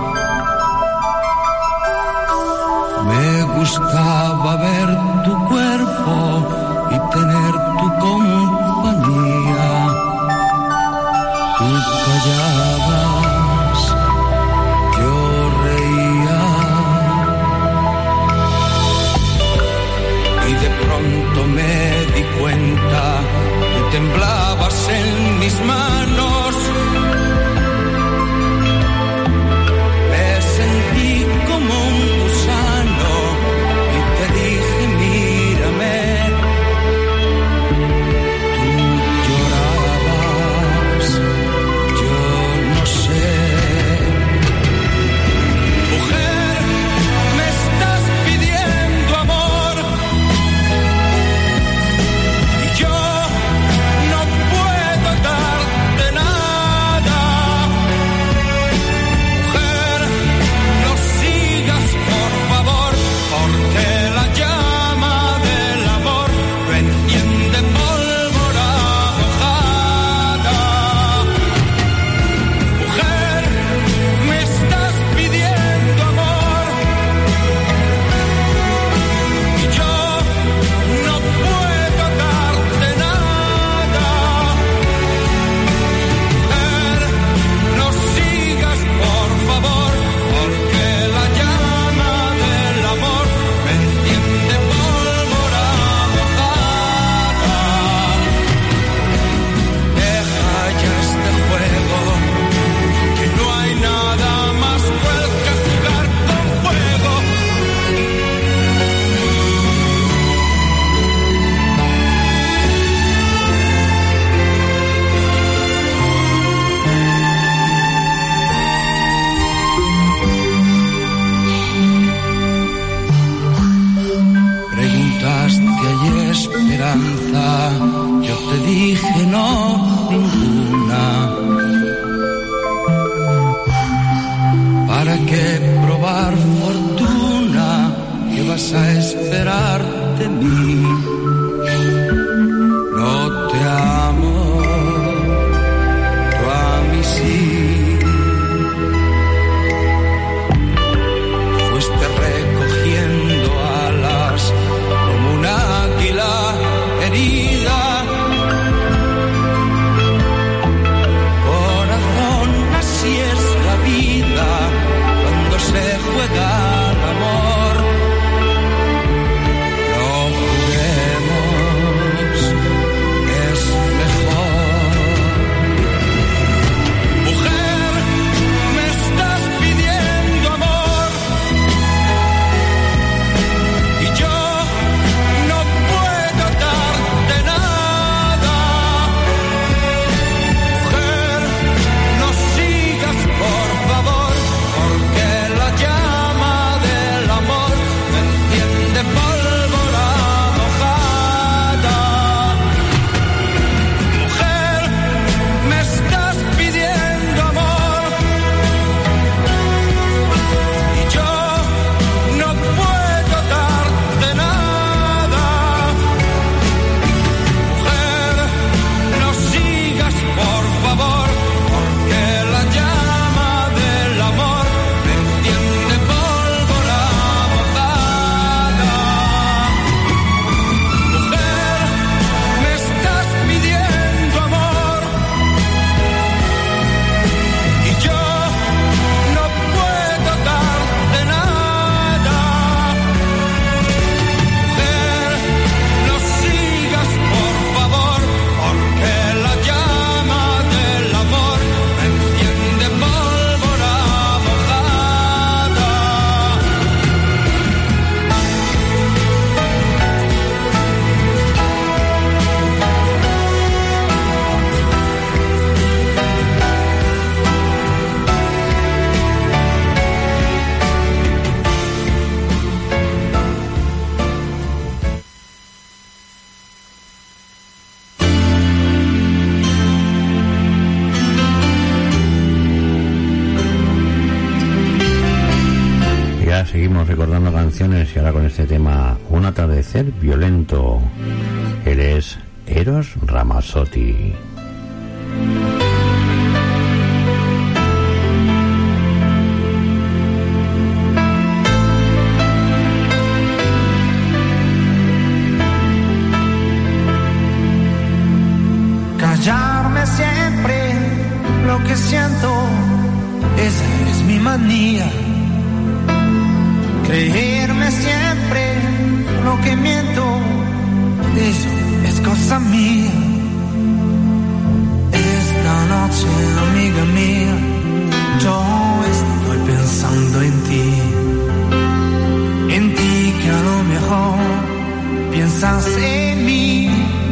Me gustaba ver tu cuerpo y tener tu compañía. Tú callabas, yo reía. Y de pronto me di cuenta, tú temblabas en mis manos. Me sentí como un gusano y te dije, mírame. Tú llorabas, yo no sé. Mujer, me estás pidiendo amor y yo no puedo darte nada. Mujer, no sigas por favor, porque la llama del amor no enciende pólvora mojada. Mujer, me estás pidiendo amor y yo no puedo darte nada. Mujer, no sigas por favor, porque la llama del amor me enciende pólvora mojada. Deja ya este juego, que no hay nada más cruel que jugar con fuego. Preguntaste hay esperanza, yo te dije no, ninguna. ¿Para qué probar fortuna? ¿Qué vas a esperar de mí? No te amo, tú a mí sí. Fuiste recogiendo alas como un águila herida. Corazón, así es la vida cuando se juega el amor. No juguemos, es mejor. Mujer, me estás pidiendo amor y yo no puedo darte nada. Mujer, no sigas por favor, porque la llama Venga, seguimos recordando canciones y ahora con este tema, Un atardecer violento. Él es Eros Ramazzotti. Callarme siempre lo que siento, esa es mi manía. Creerme siempre lo que miento, eso es cosa mía. Esta noche, amiga mía, yo estoy pensando en ti que a lo mejor piensas en mí.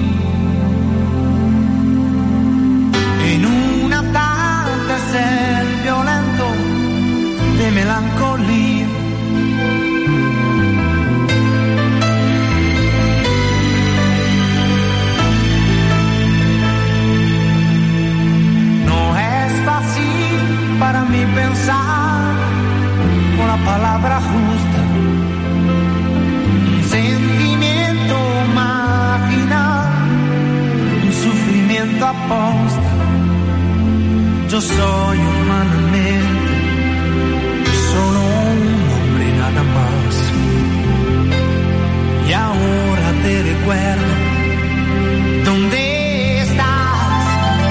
En un atardecer violento de melancolía, no es fácil para mí pensar con la palabra justa, un sentimiento marginal, un sufrimiento aposta. Yo soy humanamente solo un hombre nada más. Y ahora te recuerdo dónde estás.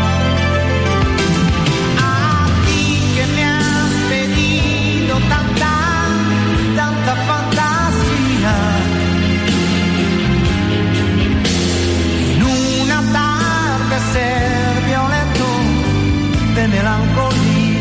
A ti que me has pedido tanta fantasía. En un atardecer violento de melancolía.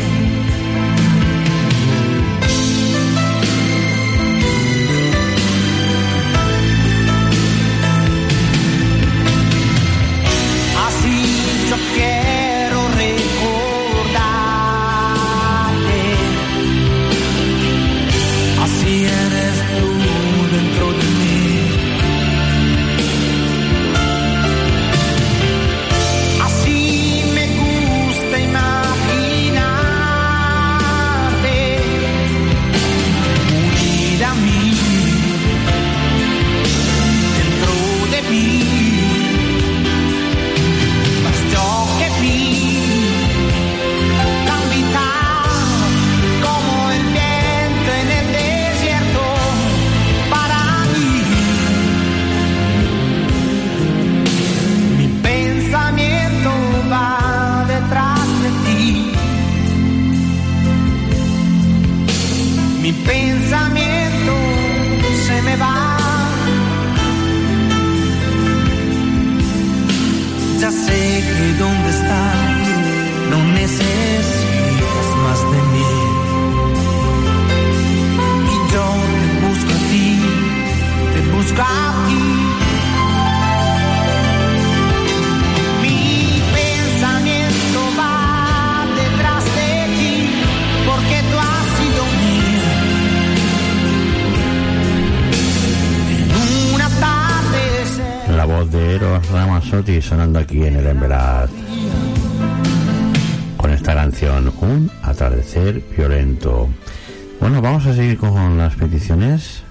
Así yo quiero recordarte, así eres tú dentro de mí. Así me gusta imaginarte unida a mí, dentro de mí. Mas yo que vi tan vital como el viento en el desierto para mí. Mi pensamiento va detrás de ti. Mi pensamiento se me va. Ya sé que donde estás no necesitas más de mí. Y yo te busco a ti, te busco a ti. Mi pensamiento va detrás de ti, porque tú has sido mía. En una tarde La voz de Eros Ramazzotti sonando aquí en el Envelat con esta canción, Un atardecer violento. Bueno, vamos a seguir con las peticiones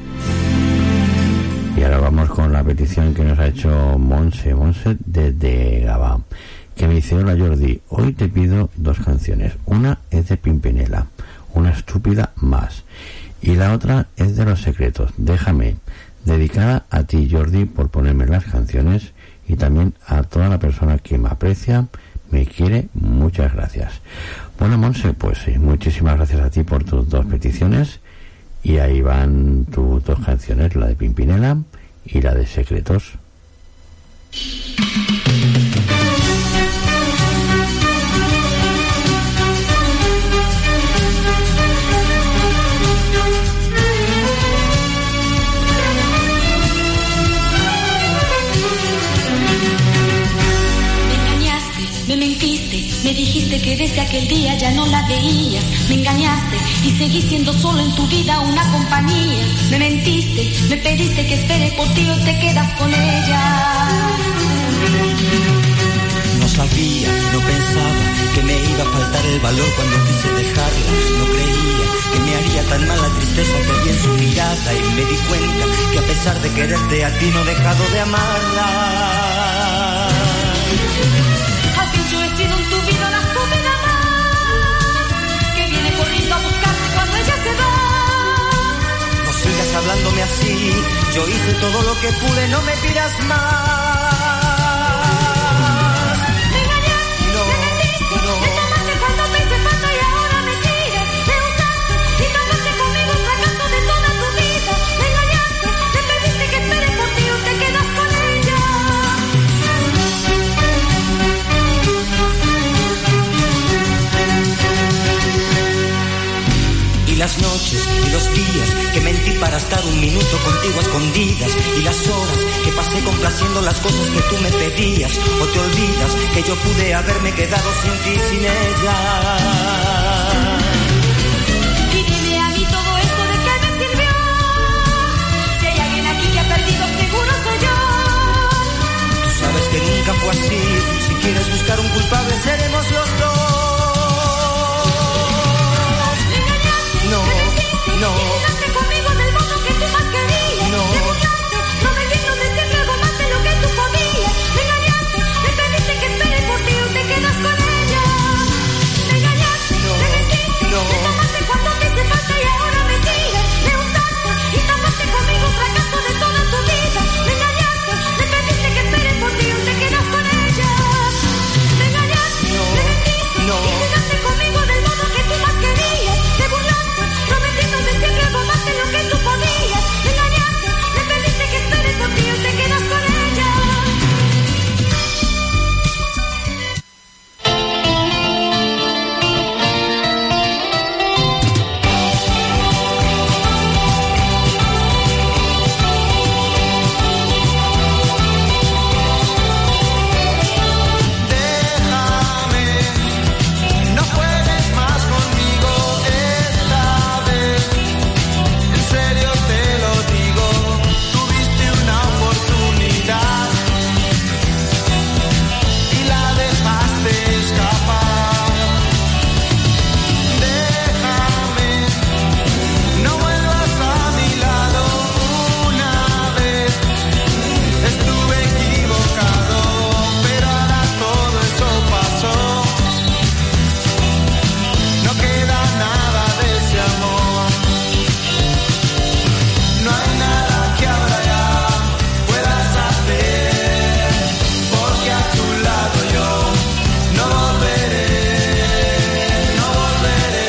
y ahora vamos con la petición que nos ha hecho Monse desde Gabá, que me dice: hola Jordi, hoy te pido dos canciones. Una es de Pimpinela, Una estúpida más, y la otra es de Los Secretos, Déjame, dedicada a ti Jordi por ponerme las canciones y también a toda la persona que me aprecia, me quiere. Muchas gracias. Bueno, Monse, pues sí, muchísimas gracias a ti por tus dos peticiones y ahí van tus dos canciones, la de Pimpinela y la de Secretos. Me mentiste, me dijiste que desde aquel día ya no la veías. Me engañaste y seguí siendo solo en tu vida una compañía. Me mentiste, me pediste que espere por ti o te quedas con ella. Nos sabía, no pensaba que me iba a faltar el valor cuando quise dejarla. No creía que me haría tan mal la tristeza que vi en su mirada y me di cuenta que a pesar de quererte a ti no he dejado de amarla. Así yo he sido en tu vida la estúpida más que viene corriendo a buscarte cuando ella se va. No sigas hablándome así, yo hice todo lo que pude, no me pidas más. Me engañaste, me mentiste, me tomaste cuando te hice falta y ahora me tiras. Me usaste y tomaste conmigo un fracaso de toda tu vida. Me engañaste, me pediste que espere por ti o te quedas con ella. Y las noches y los días que mentí para estar un minuto contigo a escondidas, y las horas que pasé complaciendo las cosas que tú me pedías, o te olvidas que yo pude haberme quedado sin ti, sin ella. Y dime a mí todo esto de qué me sirvió. Si hay alguien aquí que ha perdido, seguro soy yo. Tú sabes que nunca fue así, si quieres buscar un culpable seremos los dos. No, no. Y quedaste conmigo del modo que tú más querías. No. Me burlaste, prometiendo decirme algo más de lo que tú podías. Me engañaste, me pediste que espere por ti o te quedas con ella. Me engañaste, No. me mentiste, No. me tomaste cuando te hice falta y ahora me tiras. Me usaste y tapaste conmigo un fracaso de toda tu vida. Me engañaste, me pediste que espere por ti o te quedas con ella. Me engañaste, No. me mentiste, No. y quedaste conmigo del modo que tú más querías. Me burlaste, prometiendo decirme algo más de lo que tú podías. Me engañaste, me pediste que espere por ti o te quedas con ella. Déjame, no juegues más conmigo esta vez. En serio te lo digo, tuviste una oportunidad y la dejaste escapar. Déjame, no vuelvas a mi lado una vez. Estuve equivocado, pero ahora todo eso pasó. No queda nada de ese amor. No hay nada que ahora ya puedas hacer, porque a tu lado yo no volveré, no volveré.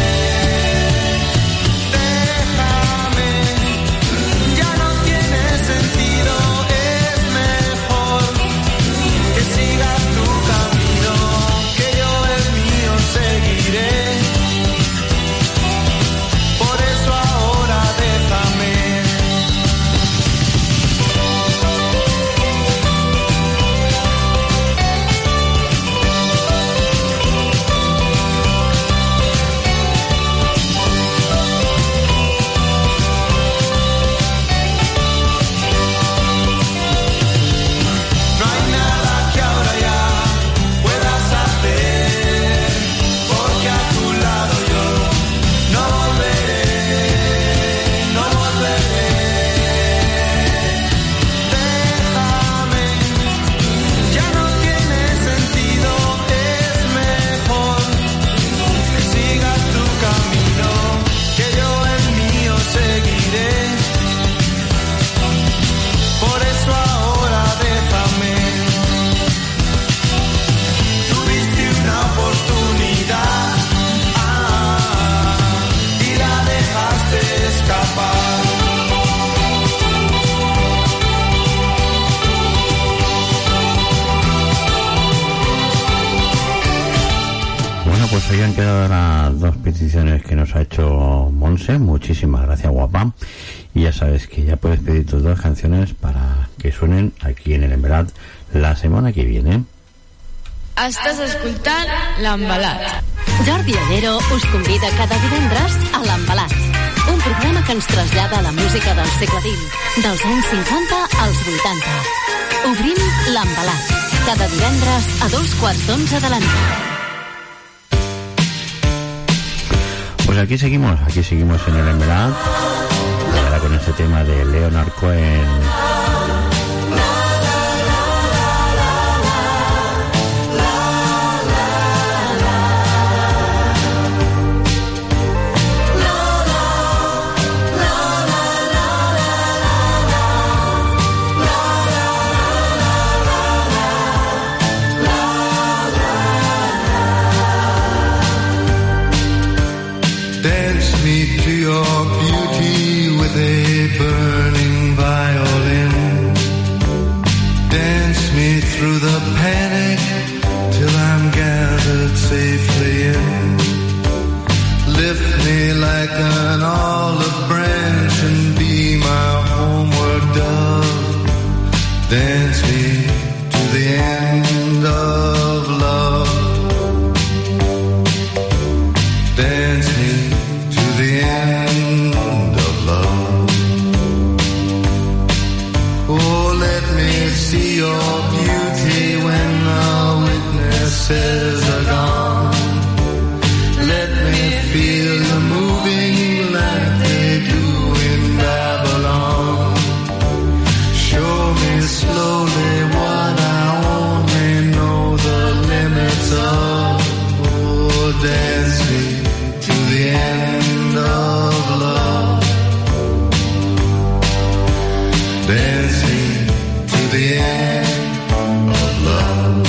Déjame, ya no tiene sentido, es mejor que sigas tu camino, que yo el mío seguiré. Por eso ahora déjame. No hay nada que ahora ya puedas hacer, porque a tu lado yo no volveré, no volveré. Déjame, ya no tiene sentido, es mejor que sigas tu camino, que yo el mío seguiré. Por eso ahora déjame. Tuviste una oportunidad, y la dejaste escapar. Bueno, pues hoy han quedado las dos peticiones que nos ha hecho Monse. Muchísimas gracias, guapa. Y ya sabes que ya puedes pedir tus dos canciones para que suenen aquí en el Embalat la semana que viene. Estàs escoltant l'Embalat. Jordi Ollero us convida cada divendres a l'Embalat, un programa que ens trasllada a la música del segle XX, dels anys 50 als 80. Obrim l'Embalat, Cada divendres a 11:15 de la nit. Pues aquí seguimos en el Embelat, ahora con este tema de Leonard Cohen. Dance me to your beauty with a burning violin. Dance me through the panic till I'm gathered safely in. Lift me like an olive branch and be my homeward dove. Dance me to the end of love. Dance me to the end of love. Oh, let me see your beauty when the witnesses are gone. Let me feel you moving like they do in Babylon. Show me slowly what I only know the limits of. Oh, dance me to the end of love. Dance me to the end of love.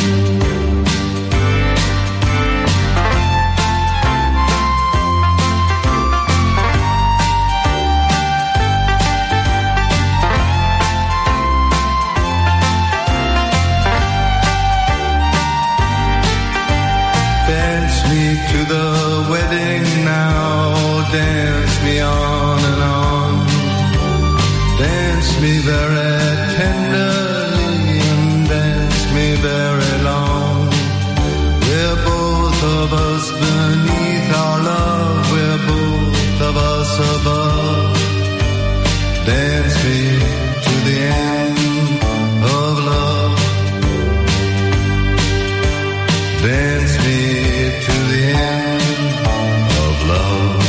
Dance me to the wedding now, dance me on and on. Dance me very tenderly and dance me very long. We're both of us beneath our love, we're both of us above. Dance me to the end of love. Dance me to the end of love.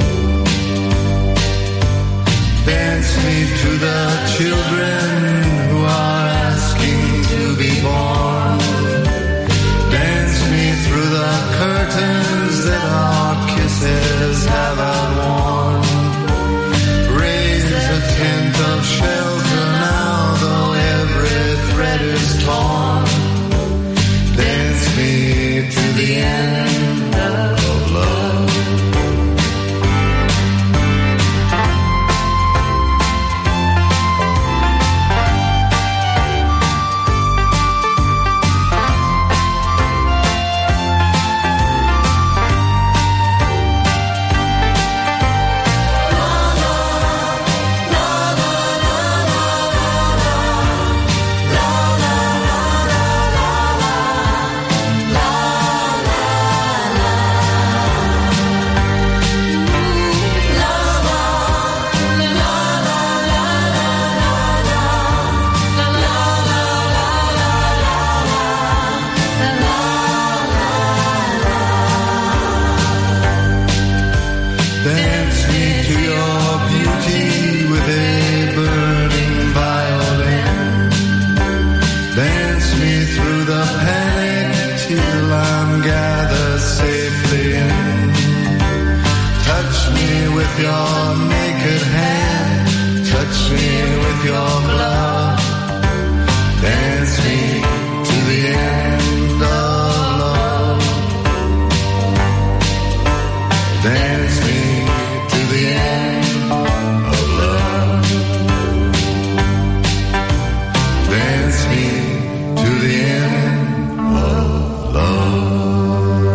Dance me to the children who are asking to be born. Dance me through the curtains that our kisses have outworn. Raise a tent of shelter now, though every thread is torn. Dance me to the end of love. Dance me to your beauty with a burning violin. Dance me through the panic till I'm gathered safely in. Touch me with your naked hand, touch me with your glove. Dance me to the end of love. Dance me to the end of love. Dance me to the end of love.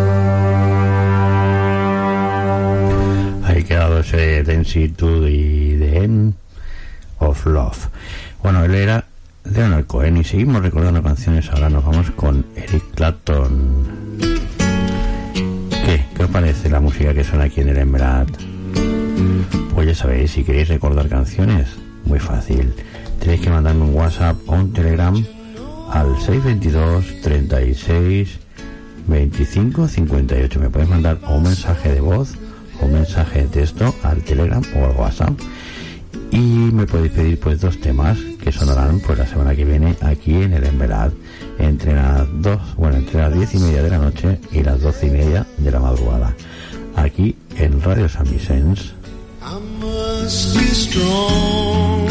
Ahí quedado ese Dance to the end of love. Bueno, él era Leonard Cohen y seguimos recordando canciones. Ahora nos vamos con Eric Clapton. ¿Qué os parece la música que suena aquí en el Embelat? Pues ya sabéis, si queréis recordar canciones, muy fácil. Tenéis que mandarme un WhatsApp o un Telegram al 622 36 25 58. Me puedes mandar un mensaje de voz o un mensaje de texto al Telegram o al WhatsApp, y me podéis pedir pues 2 temas que sonarán pues la semana que viene aquí en el Envelad entre las 10:30 de la noche y las 12:30 de la madrugada, aquí en Radio San Vicens. I must be strong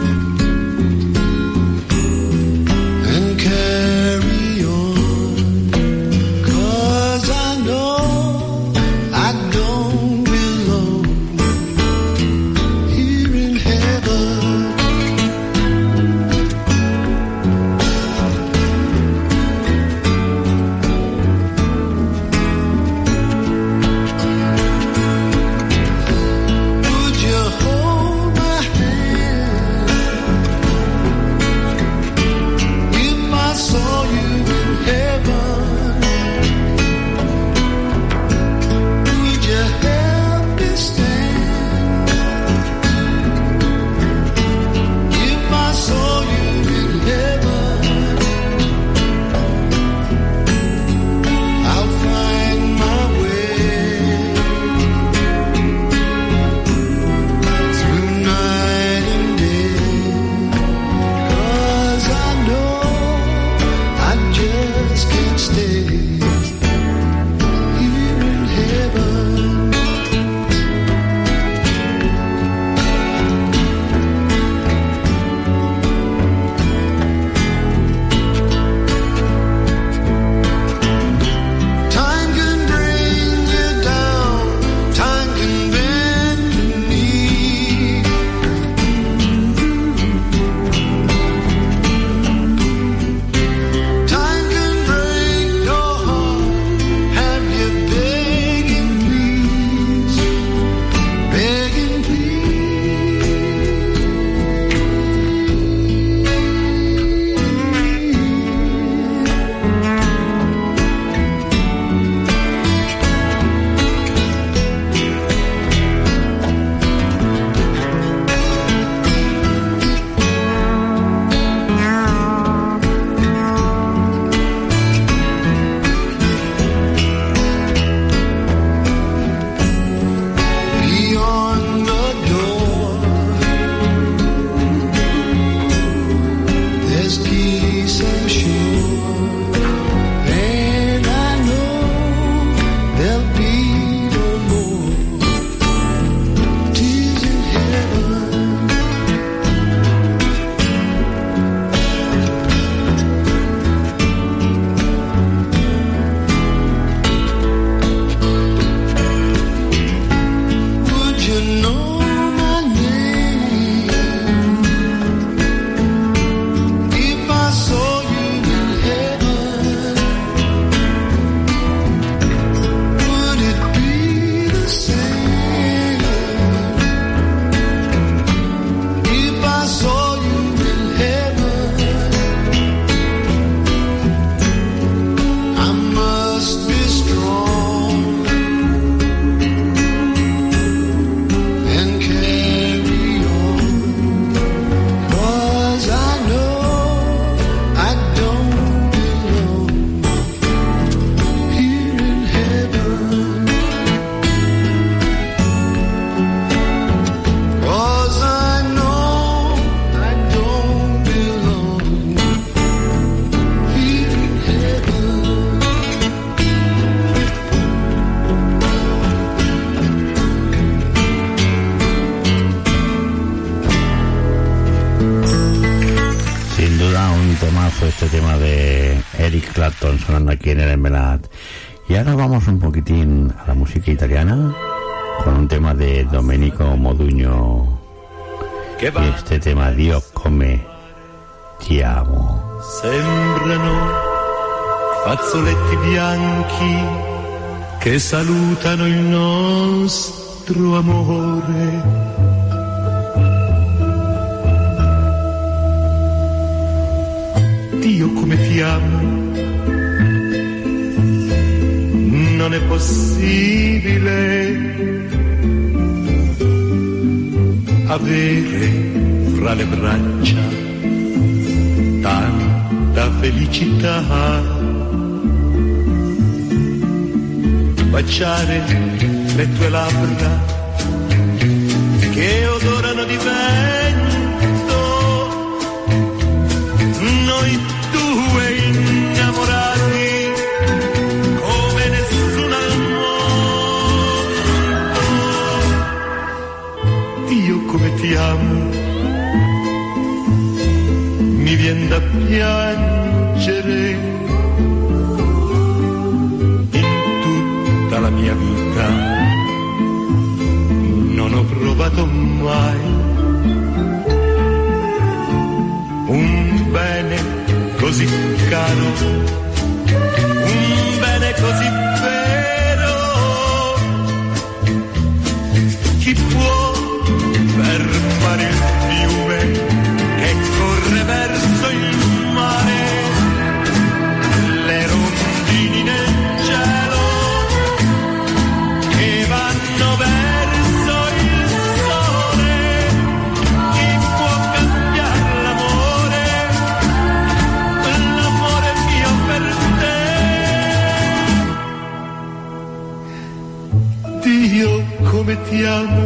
and carry on, 'cause I know I don't belong here in heaven. Would you hold my hand if I saw you in heaven? Would you help me stand if I saw you in heaven? I'll find my way through night and day, 'cause I know I just can't stay here in heaven. Time can bring you down, time can bend your knee. Time can break your heart, have you begging please, begging beyond the door. There's peace, I'm sure, and I know there'll be no more tears in heaven. Would you know my name if I saw you in heaven? Would it be the same if I saw you in heaven? I must be strong and carry on, 'cause I know I don't belong here in heaven. 'Cause I know I don't belong here in heaven. Sin duda un temazo este tema de Eric Clapton sonando aquí en el Envelad. Y ahora vamos un poquitín a la música italiana con un tema de Domenico Modugno, y este tema Dio come ti amo. Sembrano fazzoletti bianchi che salutano il nostro amore. Dio come ti amo, non è possibile avere fra le braccia tutta felicità. Baciare le tue labbra che odorano di vento, noi due innamorati come nessuno al mondo. Dio come ti amo, mi vien da piangere. In tutta la mia vita non ho provato mai un bene così caro, un bene così vero. Chi può fermare il fiume che corre verso il mare, le rondini nel cielo che vanno verso il sole? Chi può cambiare l'amore, l'amore mio per te? Dio come ti amo,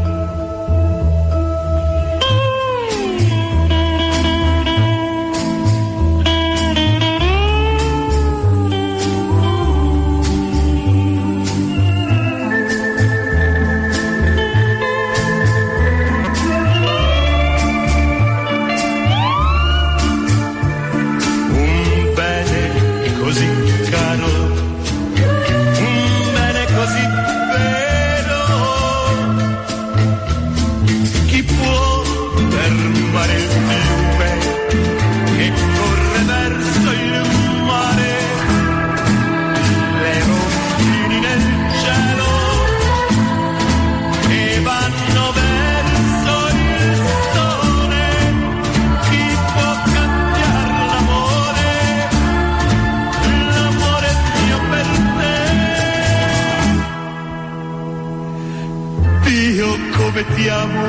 come ti amo,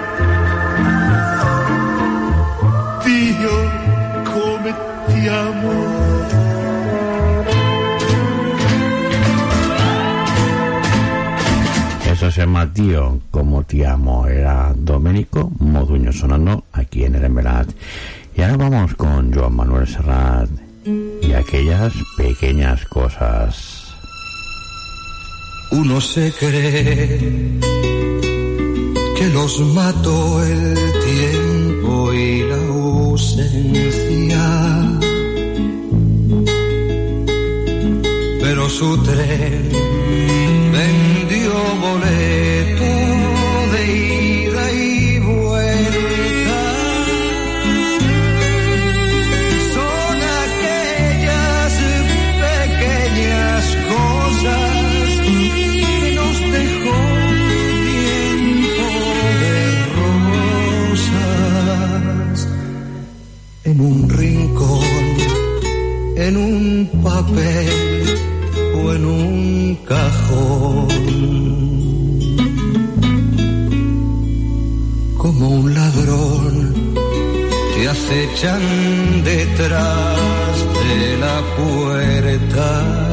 Dio come ti amo. Eso se llama Dio como te amo. Era Domenico Moduño sonando aquí en el Envelat. Y ahora vamos con Joan Manuel Serrat y aquellas pequeñas cosas. Uno se cree que los mató el tiempo y la ausencia, pero su tren vendió boleto de ida y vuelta. Son aquellas pequeñas cosas que nos dejó en un rincón, en un papel o en un cajón. Como un ladrón te acechan detrás de la puerta,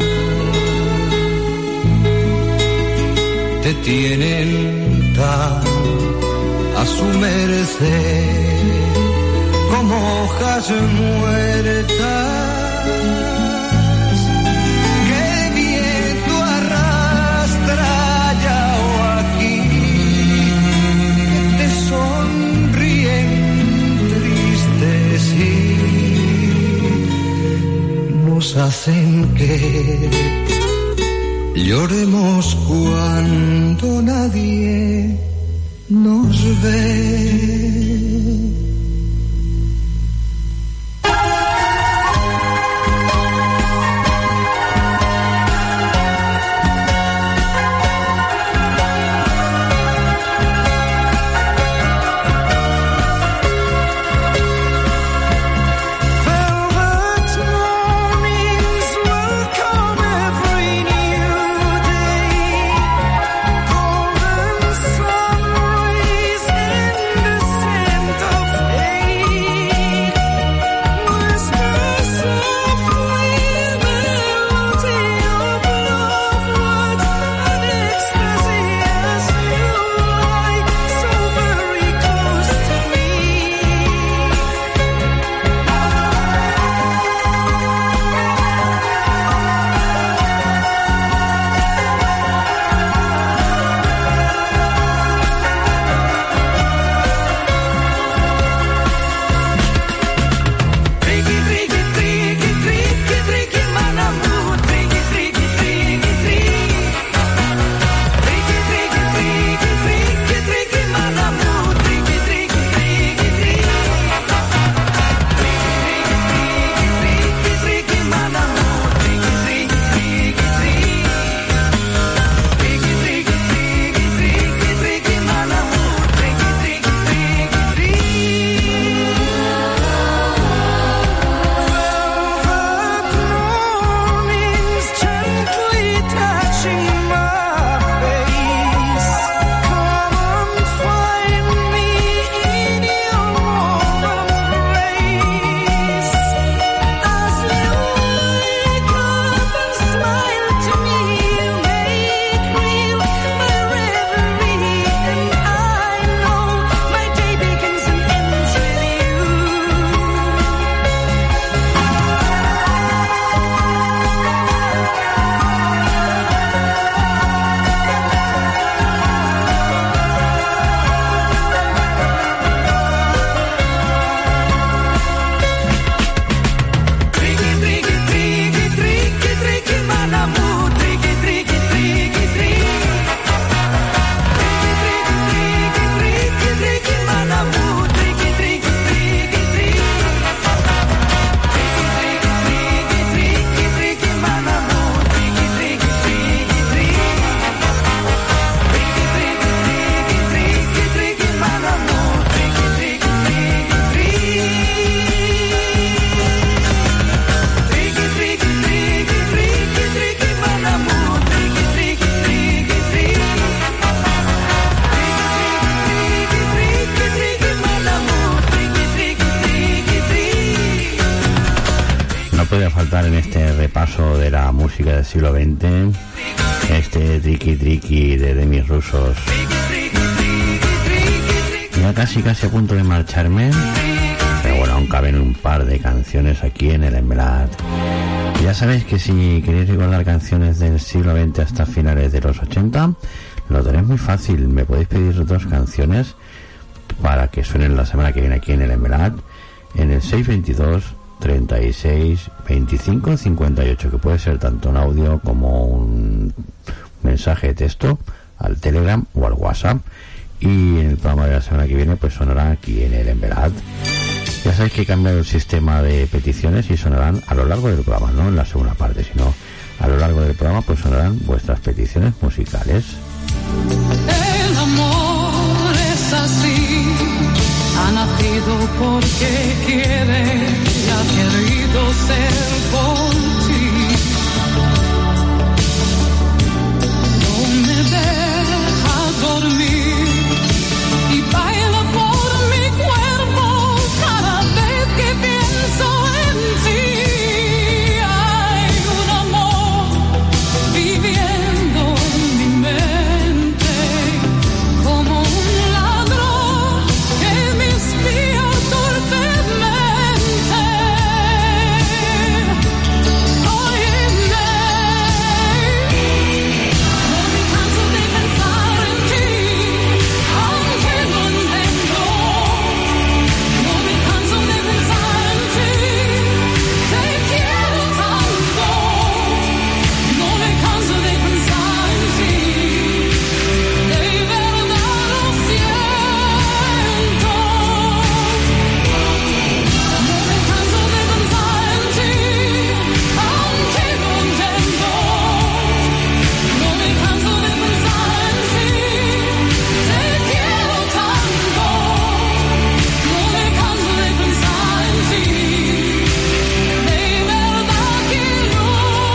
te tienen tan a su merced como hojas muertas que el viento arrastra allá o aquí, que te sonríen tristes y nos hacen que lloremos cuando nadie nos ve. Golden sunrise in the podía faltar en este repaso de la música del siglo XX, este Tricky Tricky de Demis Roussos. Ya casi a punto de marcharme, pero bueno, aún caben un par de canciones aquí en el Envelat. Ya sabéis que si queréis recordar canciones del siglo XX hasta finales de los 80, lo tenéis muy fácil. Me podéis pedir 2 canciones para que suenen la semana que viene aquí en el Envelat, en el 622 36 25 58, que puede ser tanto un audio como un mensaje de texto al Telegram o al WhatsApp, y en el programa de la semana que viene pues sonará aquí en el Envelat. Ya sabéis que he cambiado el sistema de peticiones y sonarán a lo largo del programa, no en la segunda parte, sino a lo largo del programa pues sonarán vuestras peticiones musicales. El amor es así, ha nacido porque quiere y ha querido ser por ti. No me deja dormir y baila por mi cuerpo cada vez que pienso en ti. Hay un amor viviendo en mi mente, como un ladrón que me espía torpemente. Óyeme, no me canso de pensar en ti, aunque no entiendo. No me canso de pensar en ti, te quiero tanto. No me canso de pensar en ti, de verdad lo siento. No me canso de pensar en ti, aunque no entiendo. No me canso de pensar en ti, te quiero tanto. No me canso de pensar en ti, de verdad que lo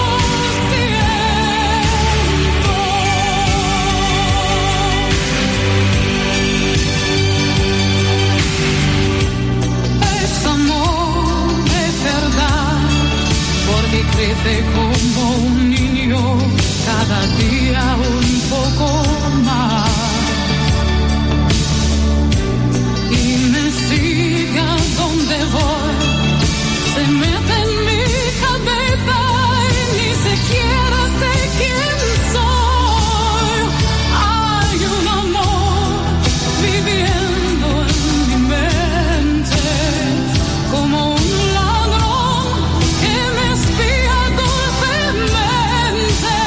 es amor de verdad, porque crece como un niño, cada día un poco más, y me sigue a donde voy, se mete en mi cabeza y ni siquiera sé quién soy. Hay un amor viviendo en mi mente, como un ladrón que me espía dulcemente.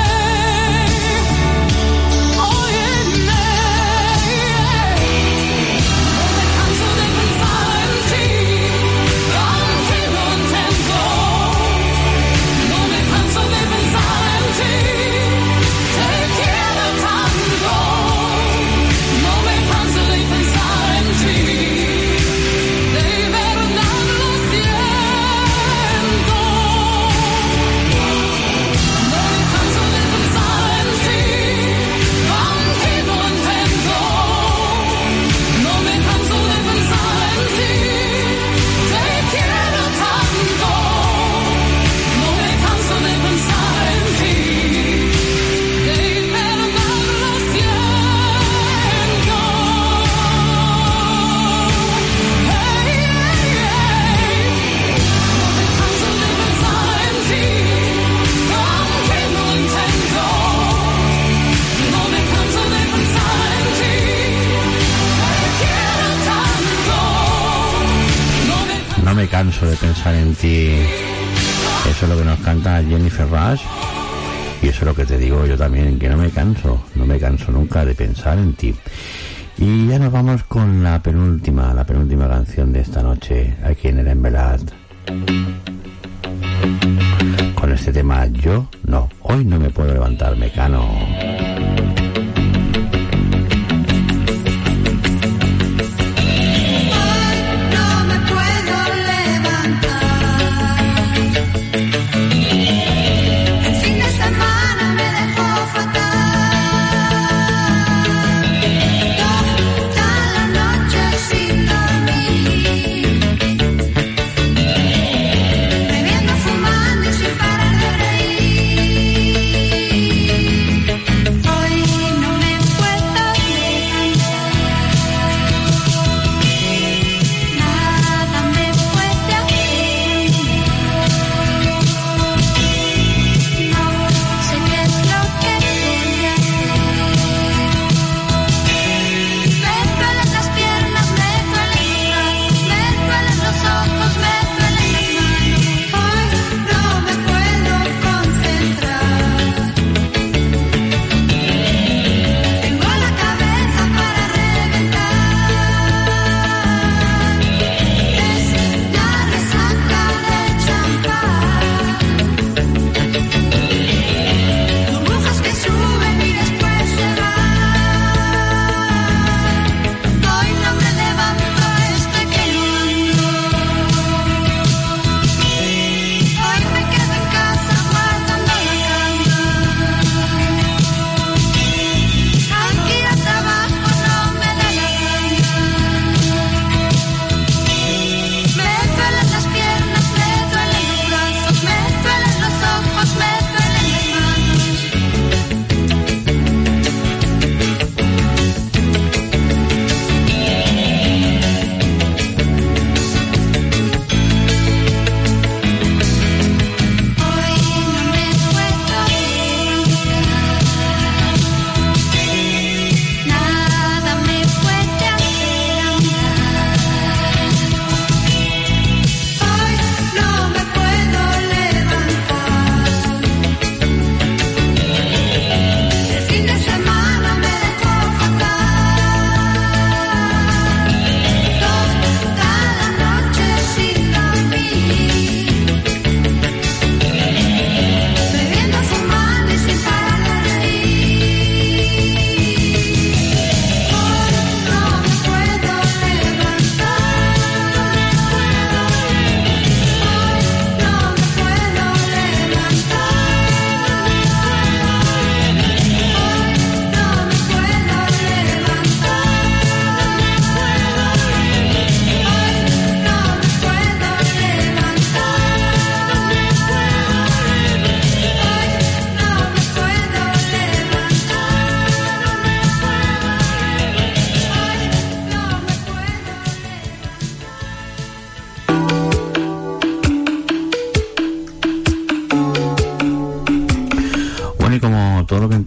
Óyeme, no me canso de pensar en ti, aunque no entiendo. No me canso de pensar en ti, te quiero tanto. No me canso de pensar en ti, de verdad lo siento. No me canso de pensar en ti, aunque no entiendo. No me canso de pensar en ti, te quiero tanto. No me canso de pensar en ti, de verdad lo siento. No me canso de pensar en ti, aunque no entiendo. No me canso de pensar en ti, te quiero tanto. No me canso de pensar en ti. Eso es lo que nos canta Jennifer Rush, y eso es lo que te digo yo también, que no me canso nunca de pensar en ti. Y ya nos vamos con la penúltima canción de esta noche aquí en el Envelat, con este tema Yo no, hoy no me puedo levantar, Mecano. No me puedo levantar. El fin de semana me dejó fatal. Toda la noche sin dormir, bebiendo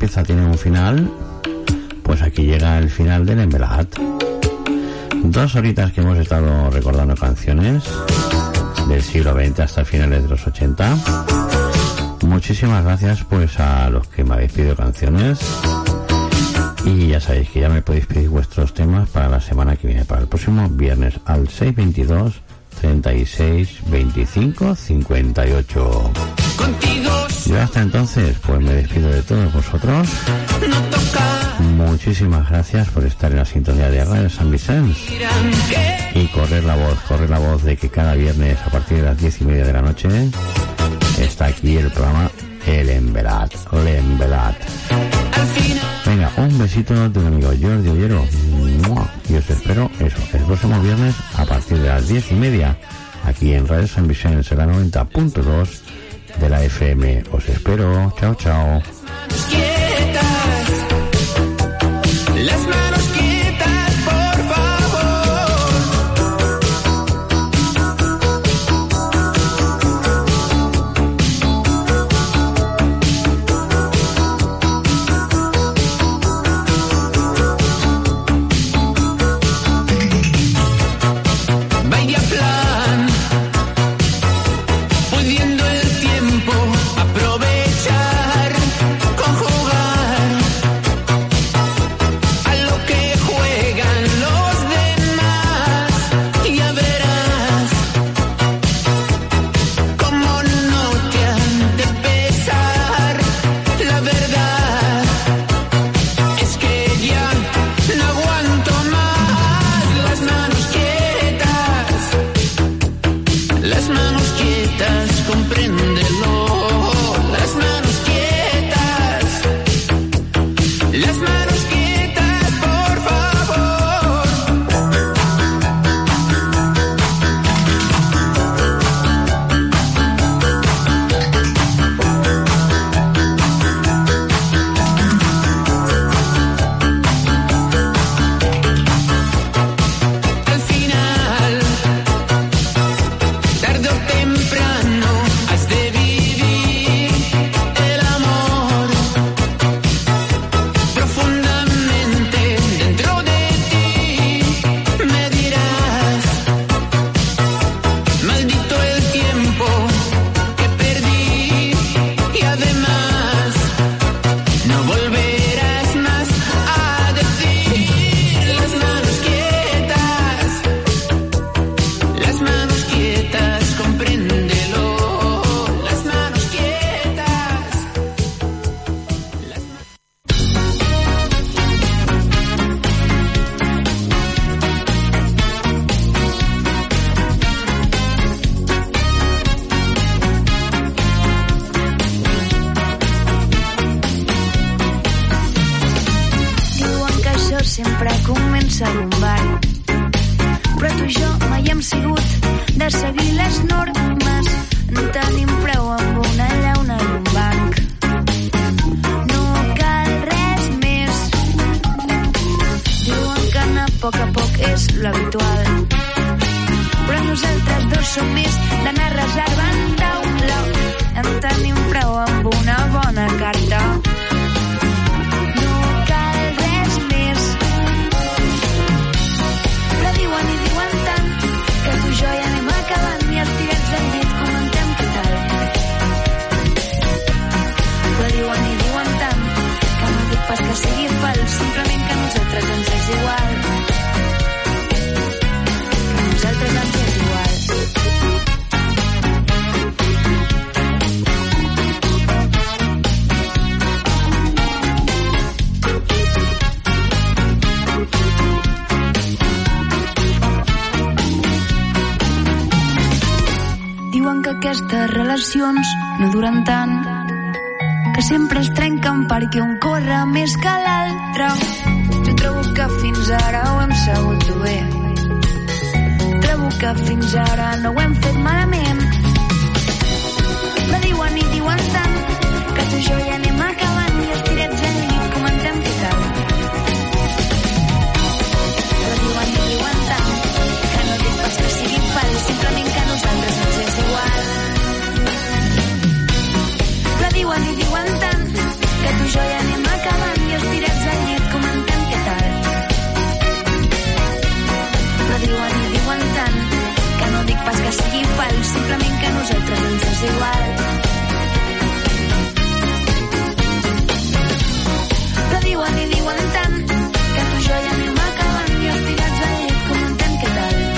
empieza tiene un final, pues aquí llega el final del Envelat. 2 horitas que hemos estado recordando canciones del siglo XX hasta finales de los 80. Muchísimas gracias pues a los que me habéis pedido canciones, y ya sabéis que ya me podéis pedir vuestros temas para la semana que viene, para el próximo viernes, al 622 36 25 58. Yo hasta entonces pues me despido de todos vosotros. Muchísimas gracias por estar en la sintonía de Radio San Vicente, y correr la voz de que cada viernes a partir de las 10:30 de la noche está aquí el programa El Envelat. Venga, un besito de un amigo Jordi Ollero, y os espero eso el próximo viernes a partir de las 10:30 aquí en Radio San Vicente, en la 90.2 de la FM. Os espero. Chao, chao. Las manos quietas, por favor. Vaya plan, pudiendo el tiempo aprovechar, conjugar a lo que juegan los demás. Ya verás cómo no te han de pesar. La verdad es que ya no aguanto más. Las manos quietas, compréndelo. Las manos quietas, por favor. Al final, tarde o temprano, has de vivir el amor profundamente dentro de ti. Me dirás, maldito el tiempo que perdí, y además no volverás más a decir. Las manos quietas, compréndelo. Las manos quietas. Diuen que això sempre comença d'un bar, però tu i jo mai hem sigut de seguir les normes. No tenim prou amb una llauna i un banc. No cal res més. Diuen que anar a poc és l'habitual, però nosaltres dos som més d'anar reservant taula. En tenim prou amb una bona carta. No cal res més. Però diuen i diuen tant que tu i jo ja anem acabant, i estirats al llit comentem què tal. Però diuen i diuen tant que no dic pas que sigui fals, simplement que a nosaltres ens és igual. Que a nosaltres ens és igual. Diuen que aquestes relacions no duren tant, que sempre es trenquen perquè un corre més que l'altre. Jo trobo que fins ara ho hem sabut bé. Trobo que fins ara no ho hem fet malament. Però diuen i diuen tant que tu i jo ja